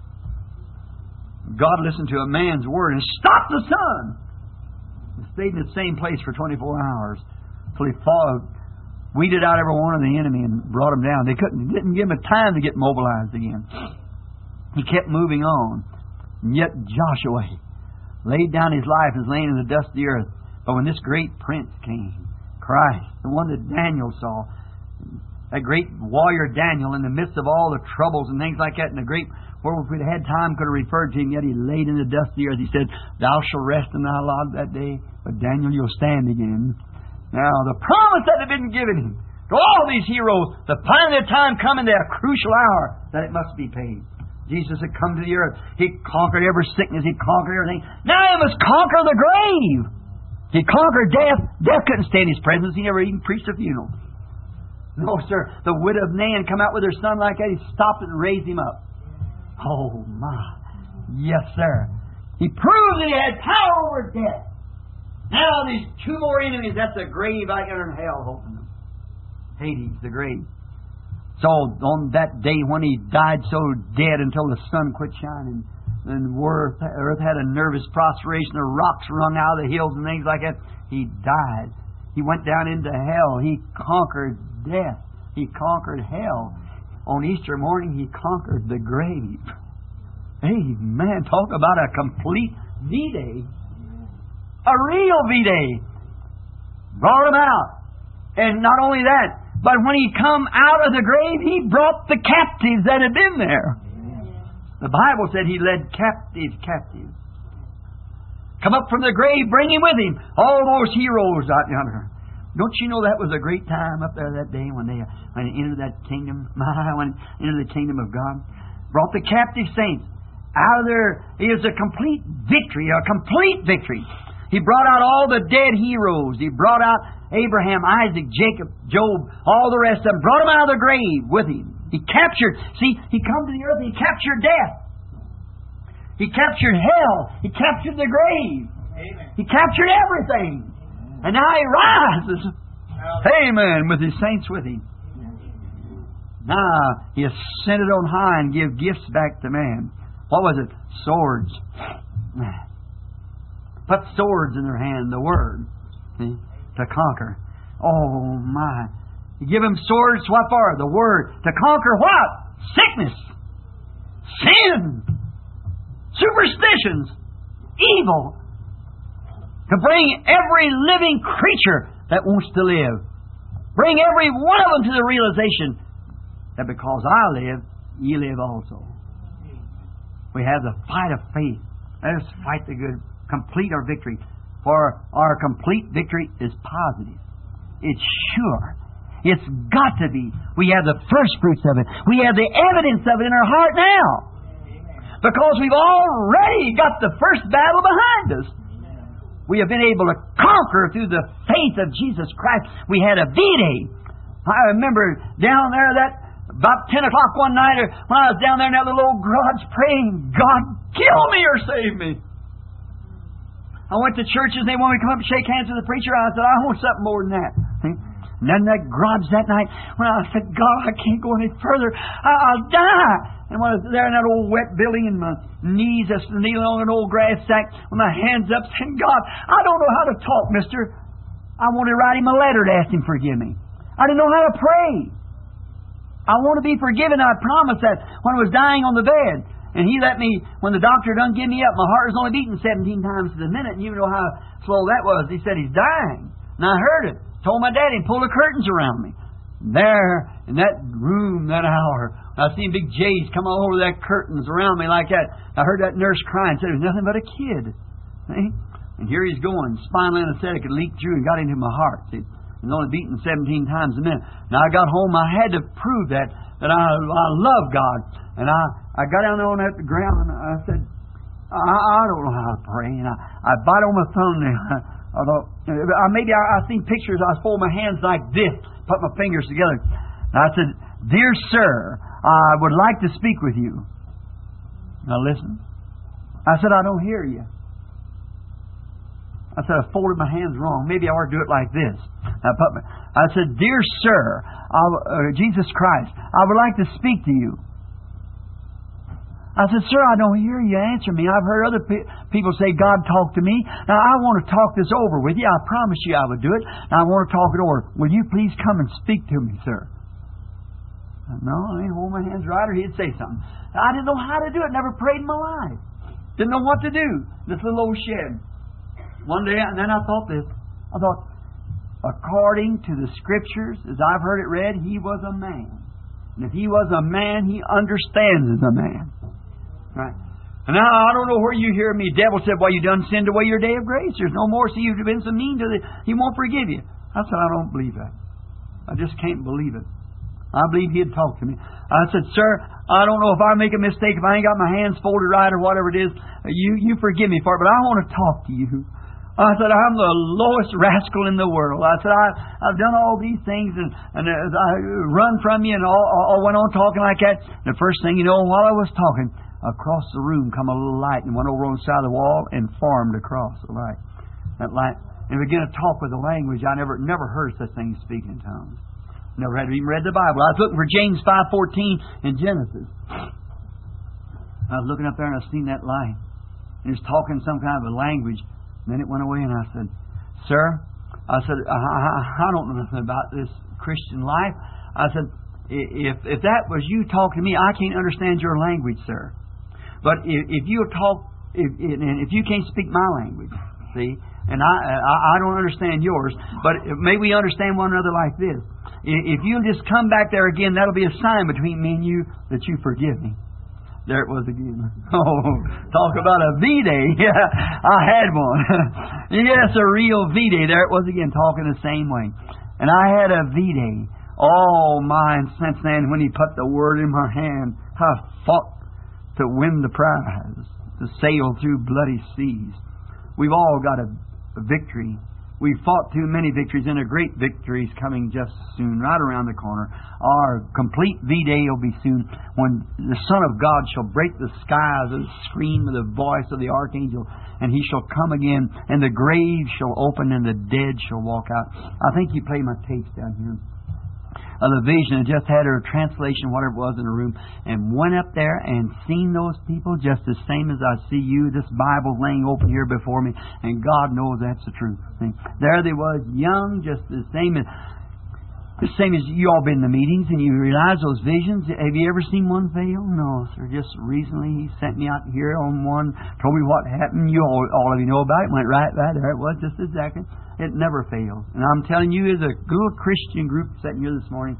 God listened to a man's word and stopped the sun. He stayed in the same place for twenty-four hours until he fought, weeded out every one of the enemy and brought them down. They couldn't, didn't give him a time to get mobilized again. He kept moving on. And yet Joshua laid down his life as laying in the dust of the earth. But when this great prince came, Christ, the one that Daniel saw, that great warrior Daniel, in the midst of all the troubles and things like that, and the great, where if we'd had time could have referred to him, yet he laid in the dust of the earth. He said, "Thou shalt rest in thy lot that day, but Daniel, you'll stand again." Now, the promise that had been given him to all these heroes, the final time coming, that crucial hour, that it must be paid. Jesus had come to the earth. He conquered every sickness. He conquered everything. Now he must conquer the grave. He conquered death. Death couldn't stand his presence. He never even preached a funeral. No, sir. The widow of Nain come out with her son like that. He stopped it and raised him up. Oh, my. Yes, sir. He proved that he had power over death. Now these two more enemies, that's the grave I enter in hell holding them. Hades, the grave. So on that day when he died so dead until the sun quit shining, and earth, earth had a nervous prostration, the rocks rung out of the hills and things like that, he died. He went down into hell. He conquered death. He conquered hell. On Easter morning, he conquered the grave. Amen. Talk about a complete V-Day. A real V-Day. Brought him out. And not only that, but when he come out of the grave, he brought the captives that had been there. The Bible said he led captives captive. Come up from the grave, bring him with him. All those heroes out yonder. Don't you know that was a great time up there that day when they when they entered that kingdom? My, when they entered the kingdom of God. Brought the captive saints out of there. It was a complete victory, a complete victory. He brought out all the dead heroes. He brought out Abraham, Isaac, Jacob, Job, all the rest of them. Brought them out of the grave with him. He captured, see, he come to the earth and he captured death. He captured hell. He captured the grave. Amen. He captured everything. Amen. And now he rises. Amen. With his saints with him. Now he ascended on high and gave gifts back to man. What was it? Swords. Put swords in their hand, the Word, see, to conquer. Oh my. You give them swords, what for? The Word. To conquer what? Sickness. Sin. Superstitions. Evil. To bring every living creature that wants to live. Bring every one of them to the realization that because I live, ye live also. We have the fight of faith. Let us fight the good. Complete our victory. For our complete victory is positive. It's sure. It's got to be. We have the first fruits of it. We have the evidence of it in our heart now. Because we've already got the first battle behind us. We have been able to conquer through the faith of Jesus Christ. We had a V-Day. I remember down there that about ten o'clock one night when I was down there in that little old garage praying, God, kill me or save me. I went to churches and they wanted me to come up and shake hands with the preacher. I said, I want something more than that. And then that garage that night, when I said, God, I can't go any further. I'll die. And when I was there in that old wet building and my knees just kneeling on an old grass sack with my hands up saying, God, I don't know how to talk, mister. I wanted to write him a letter to ask him to forgive me. I didn't know how to pray. I want to be forgiven. I promised that when I was dying on the bed. And He let me, when the doctor done give me up, my heart was only beating seventeen times to the minute, and you know how slow that was. He said, He's dying. And I heard it. Told my daddy and pulled the curtains around me. There, in that room, that hour, I seen big J's come all over that curtains around me like that. I heard that nurse crying, said it was nothing but a kid. See? And here he's going. Spinal anesthetic had leaked through and got into my heart. See? It was only beating seventeen times a minute. Now I got home, I had to prove that, that I, I love God. And I, I got down there on that ground and I said, I, I don't know how to pray. And I, I bite on my thumbnail. I thought, maybe I, I seen pictures, I fold my hands like this, put my fingers together. And I said, Dear sir, I would like to speak with you. Now listen. I said, I don't hear you. I said, I folded my hands wrong. Maybe I ought to do it like this. I, put my, I said, Dear sir, I, uh, Jesus Christ, I would like to speak to you. I said, Sir, I don't hear you answer me. I've heard other pe- people say, God talk to me. Now, I want to talk this over with you. I promise you I would do it. Now, I want to talk it over. Will you please come and speak to me, sir? No, I ain't hold my hands right, or he'd say something. I didn't know how to do it. Never prayed in my life. Didn't know what to do. This little old shed. One day, and then I thought this. I thought, according to the Scriptures, as I've heard it read, He was a man. And if He was a man, He understands as a man. Right. And now I don't know where you hear me. The devil said, well, you done sinned away your day of grace. There's no more. See, you've been so mean to the, He won't forgive you. I said, I don't believe that. I just can't believe it. I believe He'd talk to me. I said, Sir, I don't know if I make a mistake, if I ain't got my hands folded right or whatever it is. You, you forgive me for it, but I want to talk to you. I said, I'm the lowest rascal in the world. I said, I, I've done all these things, and, and as I run from you, and all, all went on talking like that. The first thing you know, while I was talking, across the room come a little light and went over on the side of the wall and formed across the light. That light. And began to talk with a language I never never heard such things speak in tongues. Never had even read the Bible. I was looking for James five fourteen in Genesis. I was looking up there and I seen that light. And it was talking some kind of a language. And then it went away and I said, Sir, I said, I, I, I don't know nothing about this Christian life. I said, if if that was you talking to me, I can't understand your language, sir. But if, if you talk, if, and if you can't speak my language, see, and I, I I don't understand yours, but may we understand one another like this. If you'll just come back there again, that'll be a sign between me and you that you forgive me. There it was again. Oh, talk about a V-Day. Yeah, I had one. Yes, a real V-Day. There it was again, talking the same way. And I had a V-Day. Oh, my, and since then, when He put the Word in my hand, I fought to win the prize, to sail through bloody seas. We've all got a, a victory. We've fought too many victories, and a great victory is coming just soon, right around the corner. Our complete V-Day will be soon, when the Son of God shall break the skies with a scream of the voice of the archangel, and He shall come again, and the grave shall open, and the dead shall walk out. I think you play my tapes down here. Of the vision, and just had her translation, whatever it was, in the room, and went up there and seen those people just the same as I see you. This Bible laying open here before me, and God knows that's the truth. See? There they was, young, just the same as the same as you all been in the meetings, and you realize those visions. Have you ever seen one fail? No, sir. Just recently, He sent me out here on one, told me what happened. You all, all of you know about it. Went right by there. It was just exactly. It never fails. And I'm telling you, as a good Christian group sitting here this morning,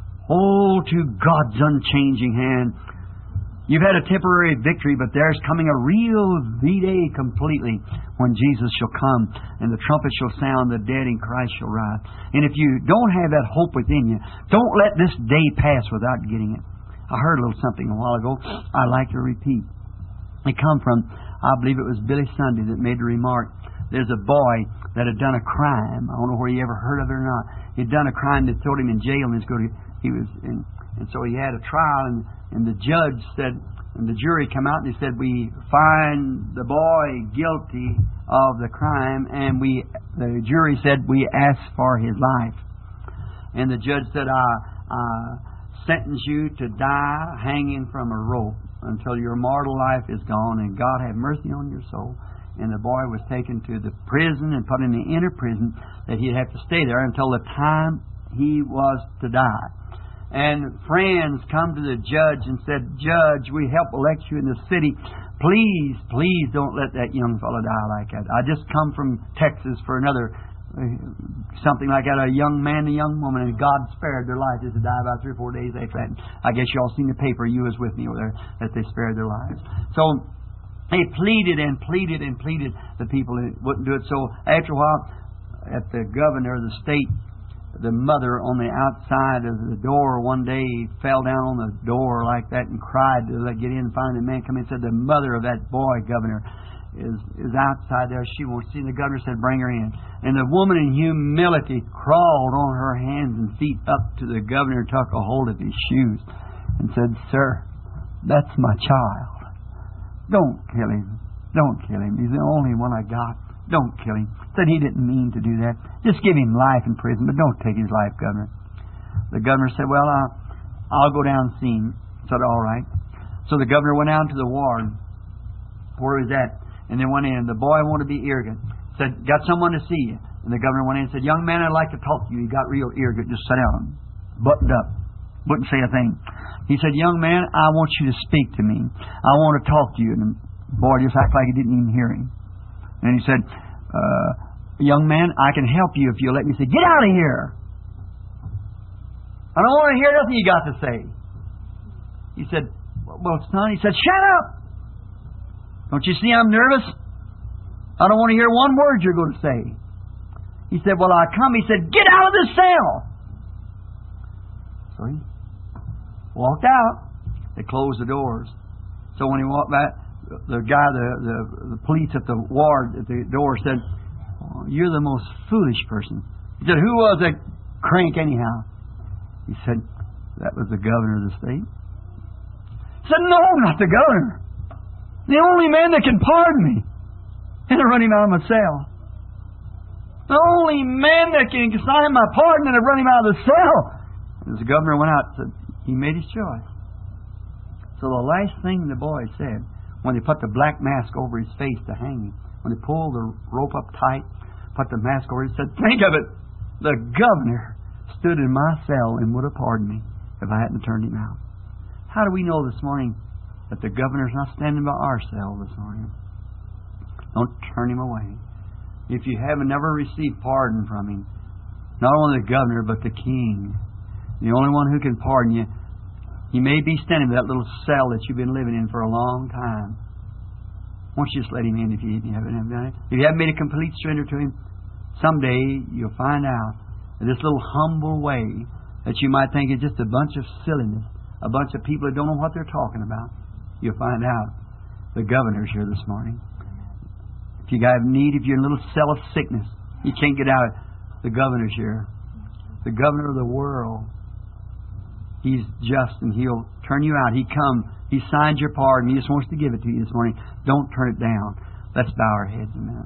hold to God's unchanging hand. You've had a temporary victory, but there's coming a real V-Day completely when Jesus shall come and the trumpet shall sound, the dead in Christ shall rise. And if you don't have that hope within you, don't let this day pass without getting it. I heard a little something a while ago I'd like to repeat. It come from, I believe it was Billy Sunday that made the remark. There's a boy that had done a crime. I don't know where you ever heard of it or not. He'd done a crime that threw him in jail, and he's going to, he was, in, and so he had a trial, and, and the judge said, and the jury come out and they said, we find the boy guilty of the crime, and we, the jury said, we ask for his life. And the judge said, I, I sentence you to die hanging from a rope until your mortal life is gone, and God have mercy on your soul. And the boy was taken to the prison and put in the inner prison that he'd have to stay there until the time he was to die. and friends come to the judge and said, Judge, we help elect you in the city. Please, please don't let that young fellow die like that. I just come from Texas for another, uh, something like that, a young man and a young woman, and God spared their lives. They died about three or four days after that. I guess you all seen the paper, you was with me over there, that they spared their lives. So they pleaded and pleaded and pleaded. The people wouldn't do it. So after a while, at the governor of the state, the mother on the outside of the door one day fell down on the door like that and cried to let get in and finally the man come in and said, the mother of that boy, governor, is is outside there. She won't see. And the governor said, bring her in. And the woman in humility crawled on her hands and feet up to the governor, took a hold of his shoes and said, Sir, that's my child. Don't kill him. Don't kill him. He's the only one I got. Don't kill him. Said he didn't mean to do that. Just give him life in prison, but don't take his life, Governor. The governor said, well, uh, I'll go down and see him. Said, all right. So the governor went out to the ward where he was at, and then went in. The boy wanted to be arrogant. Said, got someone to see you. And the governor went in and said, young man, I'd like to talk to you. He got real arrogant. Just sat down, buttoned up. Wouldn't say a thing. He said, young man, I want you to speak to me. I want to talk to you. And the boy just acted like he didn't even hear him. And he said, uh, young man, I can help you if you'll let me. Say, get out of here. I don't want to hear nothing you got to say. He said, well, son, he said, shut up. Don't you see I'm nervous? I don't want to hear one word you're going to say. He said, well, I come. He said, get out of this cell. So he walked out. They closed the doors. So when he walked back, the guy, the, the, the police at the ward at the door said, oh, you're the most foolish person. He said, who was that crank anyhow? He said, that was the governor of the state. He said, no, not the governor. The only man that can pardon me. And I run him out of my cell. The only man that can sign my pardon and I run him out of the cell. And the governor went out and said, he made his choice. So the last thing the boy said, when they put the black mask over his face to hang him, when they pulled the rope up tight, put the mask over him, he said, think of it, the governor stood in my cell and would have pardoned me if I hadn't turned him out. How do we know this morning that the governor's not standing by our cell this morning? Don't turn him away. If you haven't never received pardon from him, not only the governor, but the king, the only one who can pardon you, he may be standing in that little cell that you've been living in for a long time. Won't you just let him in if you, if you haven't done it? If you haven't made a complete surrender to him, someday you'll find out that this little humble way that you might think is just a bunch of silliness, a bunch of people that don't know what they're talking about, you'll find out the governor's here this morning. If you have need, if you're in a little cell of sickness, you can't get out, the governor's here. The governor of the world. He's just and He'll turn you out. He come. He signed your pardon. He just wants to give it to you this morning. Don't turn it down. Let's bow our heads a minute.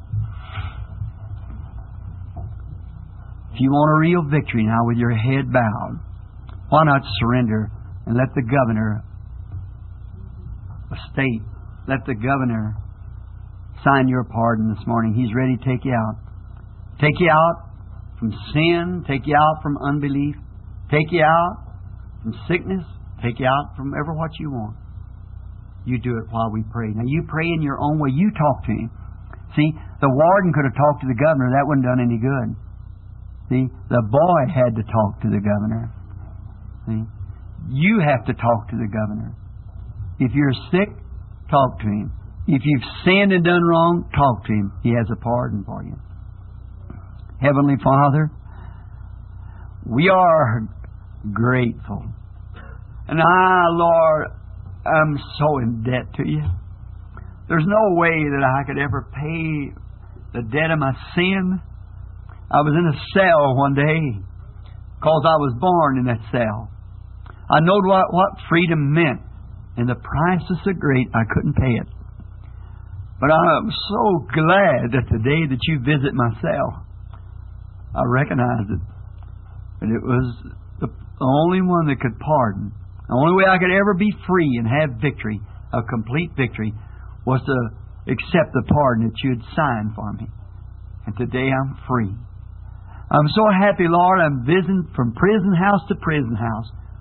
If you want a real victory now with your head bowed, why not surrender and let the governor of state, let the governor sign your pardon this morning. He's ready to take you out. Take you out from sin. Take you out from unbelief. Take you out from sickness, take you out from ever what you want. You do it while we pray. Now you pray in your own way. You talk to him. See, the warden could have talked to the governor. That wouldn't have done any good. See, the boy had to talk to the governor. See, you have to talk to the governor. If you're sick, talk to him. If you've sinned and done wrong, talk to him. He has a pardon for you. Heavenly Father, we are grateful. And I, Lord, I'm so in debt to you. There's no way that I could ever pay the debt of my sin. I was in a cell one day because I was born in that cell. I knowed what, what freedom meant, and the price was so great I couldn't pay it. But I'm so glad that the day that you visit my cell, I recognized it. And it was the only one that could pardon. The only way I could ever be free and have victory, a complete victory, was to accept the pardon that you had signed for me. And today I'm free. I'm so happy, Lord, I'm visiting from prison house to prison house,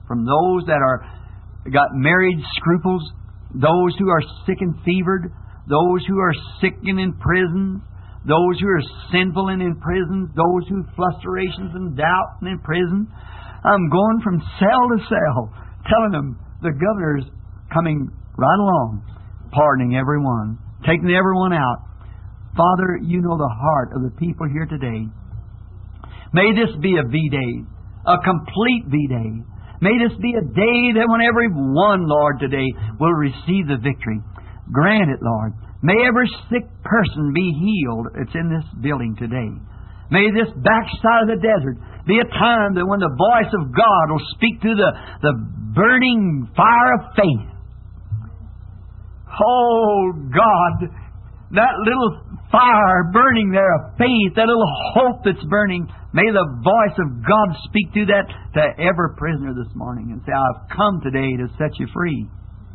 from those that are got marriage scruples, those who are sick and fevered, those who are sick and in prison, those who are sinful and in prison, those who have frustrations and doubt and in prison. I'm going from cell to cell, telling them the governor's coming right along, pardoning everyone, taking everyone out. Father, You know the heart of the people here today. May this be a V-Day, a complete V-Day. May this be a day that when every one, Lord, today will receive the victory. Grant it, Lord. May every sick person be healed that's in this building today. May this backside of the desert be a time that when the voice of God will speak through the, the burning fire of faith. Oh, God, that little fire burning there of faith, that little hope that's burning, may the voice of God speak through that to every prisoner this morning and say, I've come today to set you free.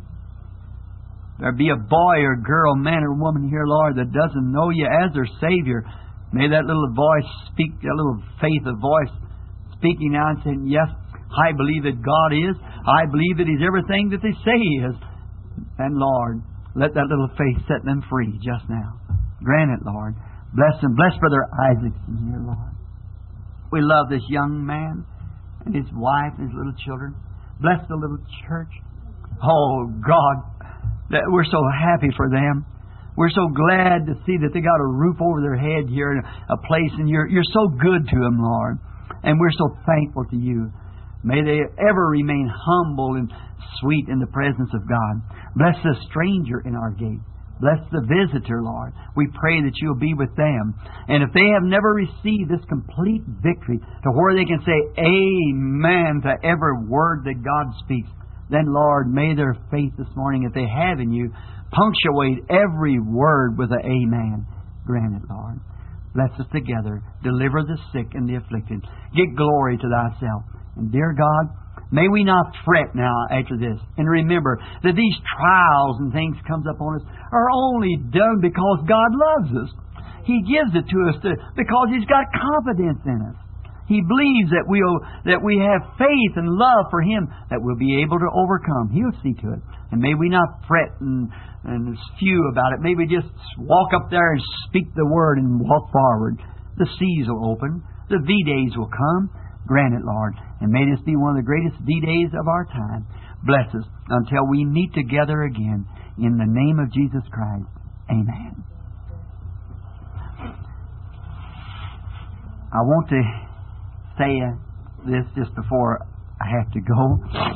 There be a boy or girl, man or woman here, Lord, that doesn't know You as their Savior. May that little voice speak, that little faith of voice speaking out and saying, yes, I believe that God is. I believe that He's everything that they say He is. And Lord, let that little faith set them free just now. Grant it, Lord. Bless them. Bless Brother Isaacson here, Lord. We love this young man and his wife and his little children. Bless the little church. Oh, God, that we're so happy for them. We're so glad to see that they got a roof over their head here and a place, and you're, you're so good to them, Lord. And we're so thankful to You. May they ever remain humble and sweet in the presence of God. Bless the stranger in our gate. Bless the visitor, Lord. We pray that You'll be with them. And if they have never received this complete victory to where they can say amen to every word that God speaks, then, Lord, may their faith this morning, if they have in You, punctuate every word with an amen. Grant it, Lord. Bless us together. Deliver the sick and the afflicted. Get glory to Thyself. And dear God, may we not fret now after this. And remember that these trials and things comes upon us are only done because God loves us. He gives it to us to, because He's got confidence in us. He believes that we'll that we have faith and love for Him, that we'll be able to overcome. He'll see to it. And may we not fret and, and spew about it. May we just walk up there and speak the Word and walk forward. The seas will open. The V-Days will come. Grant it, Lord. And may this be one of the greatest V-Days of our time. Bless us until we meet together again. In the name of Jesus Christ. Amen. I want to say this just before I have to go.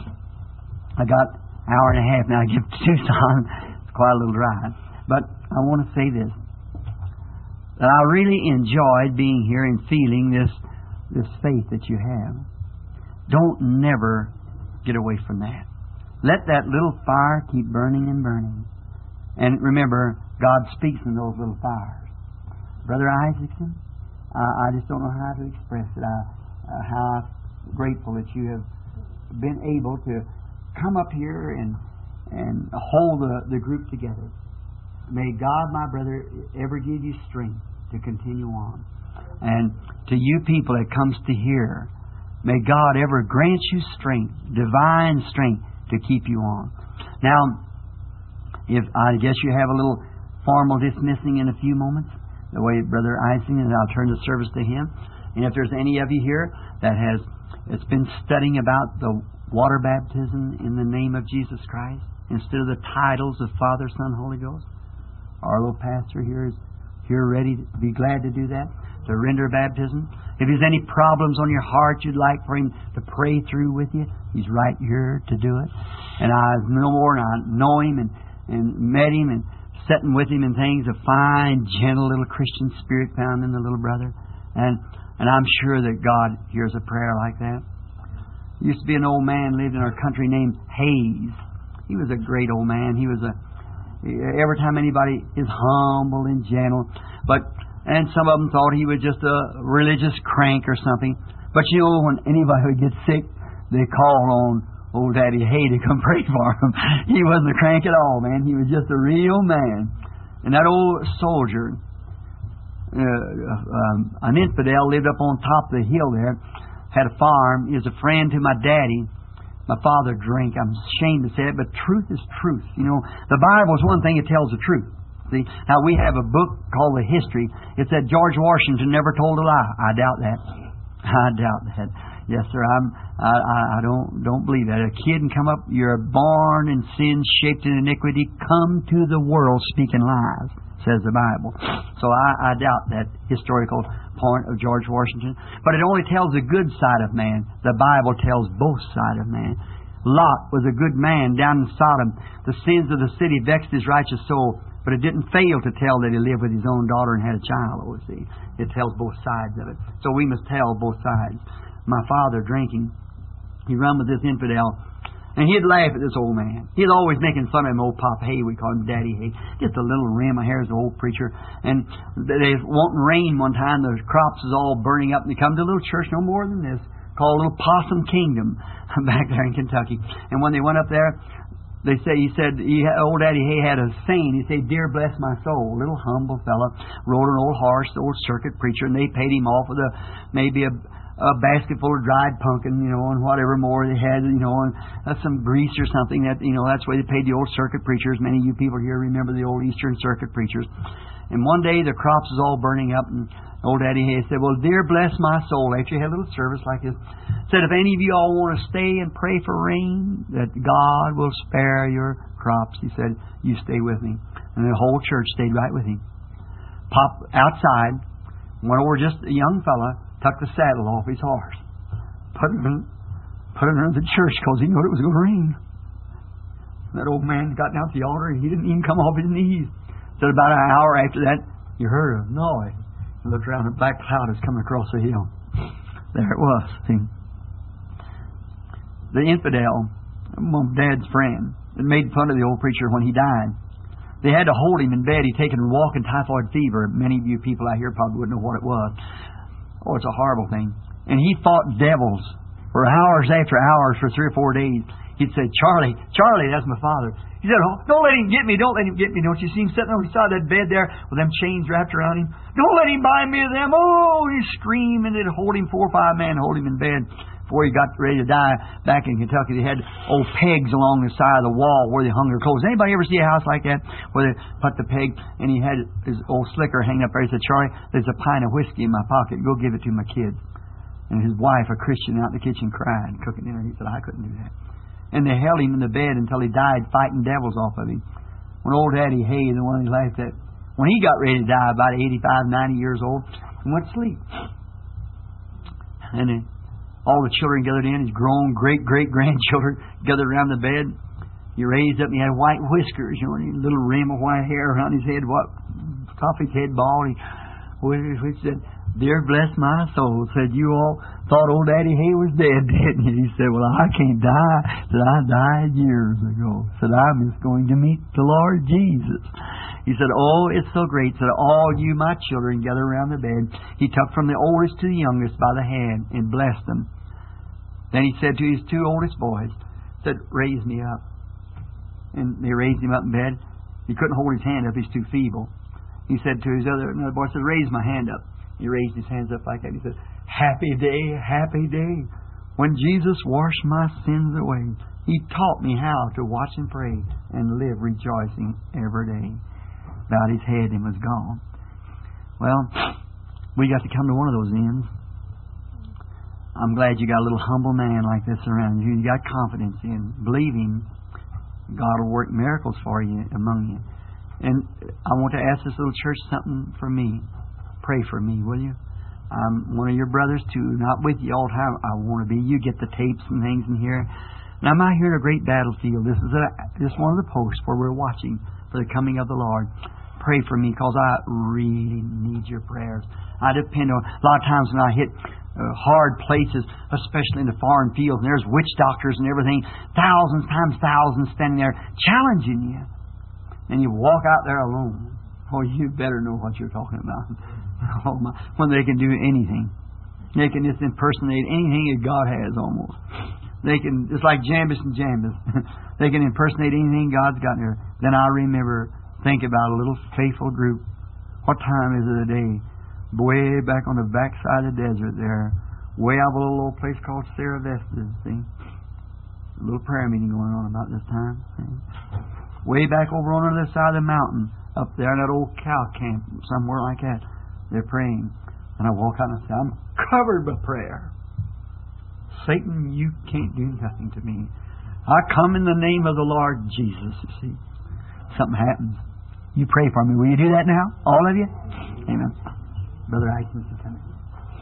I got an hour and a half now to get to Tucson. It's quite a little drive. But I want to say this. That I really enjoyed being here and feeling this, this faith that you have. Don't never get away from that. Let that little fire keep burning and burning. And remember, God speaks in those little fires. Brother Isaacson, uh, I just don't know how to express it. I, Uh, how grateful that you have been able to come up here and and hold the, the group together. May God, my brother, ever give you strength to continue on. And to you people that comes to hear, may God ever grant you strength, divine strength, to keep you on. Now, if I guess you have a little formal dismissing in a few moments, the way Brother Isaacson, and I'll turn the service to him. And if there's any of you here that has it's been studying about the water baptism in the name of Jesus Christ instead of the titles of Father, Son, Holy Ghost, our little pastor here is here ready to be glad to do that, to render baptism. If there's any problems on your heart you'd like for him to pray through with you, he's right here to do it. And I know more, and I know him and, and met him and sitting with him and things, a fine, gentle little Christian spirit found in the little brother. And And I'm sure that God hears a prayer like that. There used to be an old man lived in our country named Hayes. He was a great old man. He was a every time anybody is humble and gentle, but and some of them thought he was just a religious crank or something. But you know, when anybody would get sick, they called on old Daddy Hay to come pray for him. He wasn't a crank at all, man. He was just a real man. And that old soldier. Uh, um, an infidel lived up on top of the hill there, had a farm. He was a friend to my daddy. My father drank. I'm ashamed to say it, but truth is truth. You know, the Bible is one thing, it tells the truth. See, now we have a book called The History. It said George Washington never told a lie. I doubt that. I doubt that. Yes, sir. I'm. I, I, I don't don't believe that. A kid can come up. You're born in sin, shaped in iniquity. Come to the world speaking lies, says the Bible. So I, I doubt that historical point of George Washington. But it only tells the good side of man. The Bible tells both sides of man. Lot was a good man down in Sodom. The sins of the city vexed his righteous soul, but it didn't fail to tell that he lived with his own daughter and had a child. Oh, see, it tells both sides of it. So we must tell both sides. My father drinking, he run with this infidel, and he'd laugh at this old man. He's always making fun of him, old Pop Hay. We call him Daddy Hay. Just a little rim of hair as an old preacher. And they wanting rain one time. The crops is all burning up, and they come to a little church, no more than this, called Little Possum Kingdom, back there in Kentucky. And when they went up there, they say he said he, old Daddy Hay had a saying. He said, "Dear bless my soul." Little humble fella, rode an old horse, the old circuit preacher, and they paid him off with a maybe a, a basket full of dried pumpkin, you know, and whatever more they had, you know, and uh, some grease or something. That you know, that's why they paid the old circuit preachers. Many of you people here remember the old Eastern circuit preachers. And one day the crops was all burning up, and old Daddy Hay said, "Well, dear bless my soul," after he had a little service like this, said, "If any of you all want to stay and pray for rain, that God will spare your crops," he said, "you stay with me." And the whole church stayed right with him. Pop outside, went over just a young fella, took the saddle off his horse, put it in, put it under the church because he knew it was going to rain. That old man got down to the altar, and he didn't even come off his knees. Said about an hour after that, you heard a noise. You looked around, a black cloud is coming across the hill. There it was. See? The infidel, Mom Dad's friend, that made fun of the old preacher when he died. They had to hold him in bed. He'd taken a walking typhoid fever. Many of you people out here probably wouldn't know what it was. Oh, it's a horrible thing. And he fought devils for hours after hours for three or four days. He'd say, "Charlie, Charlie," that's my father. He said, "Oh, don't let him get me, don't let him get me. Don't you see him sitting on the side of that bed there with them chains wrapped around him? Don't let him bind me to them." Oh, he'd scream, and they'd hold him, four or five men hold him in bed. Before he got ready to die, back in Kentucky, they had old pegs along the side of the wall where they hung their clothes. Anybody ever see a house like that where they put the peg, and he had his old slicker hanging up there? He said, "Charlie, there's a pint of whiskey in my pocket. Go give it to my kids." And his wife, a Christian, out in the kitchen crying, cooking dinner. He said, "I couldn't do that." And they held him in the bed until he died, fighting devils off of him. When old Daddy Hay, the one he laughed at, when he got ready to die, about eighty-five, ninety years old, he went to sleep. And then all the children gathered in, his grown great-great-grandchildren gathered around the bed. He raised up, and he had white whiskers, you know, and a little rim of white hair around his head, what, top of his head bald. He which said, "Dear bless my soul," said, "you all thought old Daddy Hay was dead, didn't you?" He said, "Well, I can't die." Said, "I died years ago." Said, "I'm just going to meet the Lord Jesus." He said, "Oh, it's so great." Said, "All you, my children, gather around the bed." He took from the oldest to the youngest by the hand and blessed them. Then he said to his two oldest boys, said, "Raise me up." And they raised him up in bed. He couldn't hold his hand up. He's too feeble. He said to his other another boy, said, "Raise my hand up." He raised his hands up like that. He said, "Happy day, happy day, when Jesus washed my sins away. He taught me how to watch and pray and live rejoicing every day." Bowed his head and was gone. Well, we got to come to one of those ends. I'm glad you got a little humble man like this around you. You got confidence in believing God will work miracles for you, among you. And I want to ask this little church something for me. Pray for me, will you? I'm one of your brothers too, not with you all the time. I want to be. You get the tapes and things in here. And I'm out here in a great battlefield. This is a, just one of the posts where we're watching for the coming of the Lord. Pray for me, because I really need your prayers. I depend on, a lot of times when I hit uh, hard places, especially in the foreign fields, and there's witch doctors and everything, thousands times thousands standing there challenging you. And you walk out there alone. Oh, you better know what you're talking about. Oh my, when they can do anything. They can just impersonate anything that God has almost. They can, it's like Jambus and Jambus. They can impersonate anything God's got there. Then I remember, think about a little faithful group. What time is it a day? Way back on the backside of the desert there. Way out of a little old place called Sarah Vestas, see? A little prayer meeting going on about this time. Way back over on the other side of the mountain, up there in that old cow camp, somewhere like that, they're praying. And I walk out and I say, I'm covered by prayer. Satan, you can't do nothing to me. I come in the name of the Lord Jesus, you see. Something happens. You pray for me. Will you do that now? All of you? Amen. Brother Isaac, come in.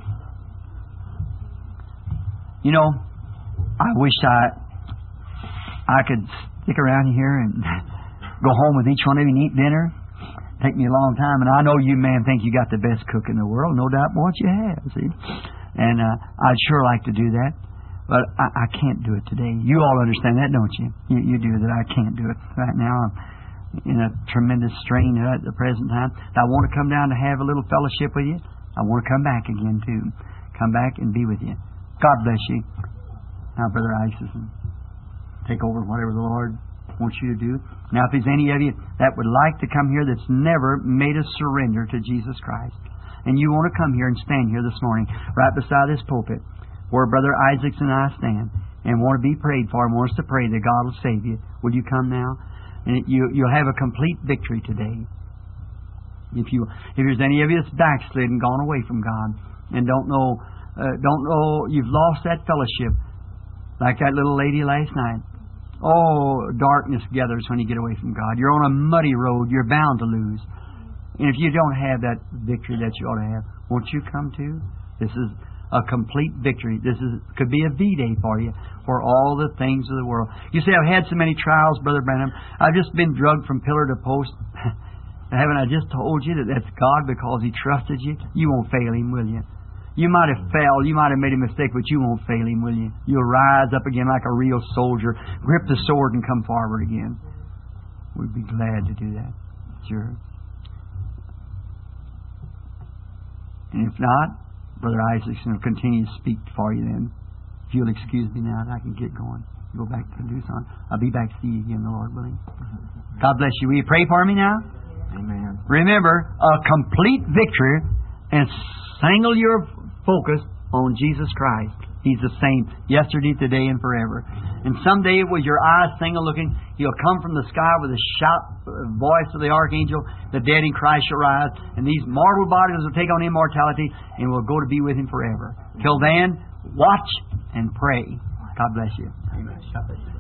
You know, I wish I I could stick around here and go home with each one of you and eat dinner. Take me a long time. And I know you, man, think you got the best cook in the world. No doubt what you have, see. And uh, I'd sure like to do that. But I, I can't do it today. You all understand that, don't you? you? You do that. I can't do it. Right now I'm in a tremendous strain at the present time. I want to come down to have a little fellowship with you. I want to come back again, too. Come back and be with you. God bless you. Now, Brother Isaacson, take over whatever the Lord wants you to do. Now, if there's any of you that would like to come here that's never made a surrender to Jesus Christ, and you want to come here and stand here this morning, right beside this pulpit, where Brother Isaacson and I stand, and want to be prayed for, and want us to pray that God will save you, will you come now? And you, you'll have a complete victory today. If you, if there's any of you that's backslidden, gone away from God, and don't know, uh, don't know, you've lost that fellowship, like that little lady last night. Oh, darkness gathers when you get away from God. You're on a muddy road. You're bound to lose. And if you don't have that victory that you ought to have, won't you come too? This is a complete victory. This is could be a V-Day for you, for all the things of the world. You say, I've had so many trials, Brother Branham. I've just been drugged from pillar to post. Haven't I just told you that that's God because He trusted you? You won't fail Him, will you? You might have failed, you might have made a mistake, but you won't fail Him, will you? You'll rise up again like a real soldier, grip the sword and come forward again. We'd be glad to do that. Sure. And if not, Brother Isaacson will continue to speak for you then. If you'll excuse me now, I can get going. Go back to do something. I'll be back to see you again, the Lord willing. God bless you. Will you pray for me now? Amen. Remember, a complete victory, and single your focus on Jesus Christ. He's the same yesterday, today, and forever. And someday, with your eyes single looking, He'll come from the sky with a shout, voice of the archangel. The dead in Christ shall rise, and these mortal bodies will take on immortality, and will go to be with Him forever. Till then, watch and pray. God bless you. Amen. God bless you.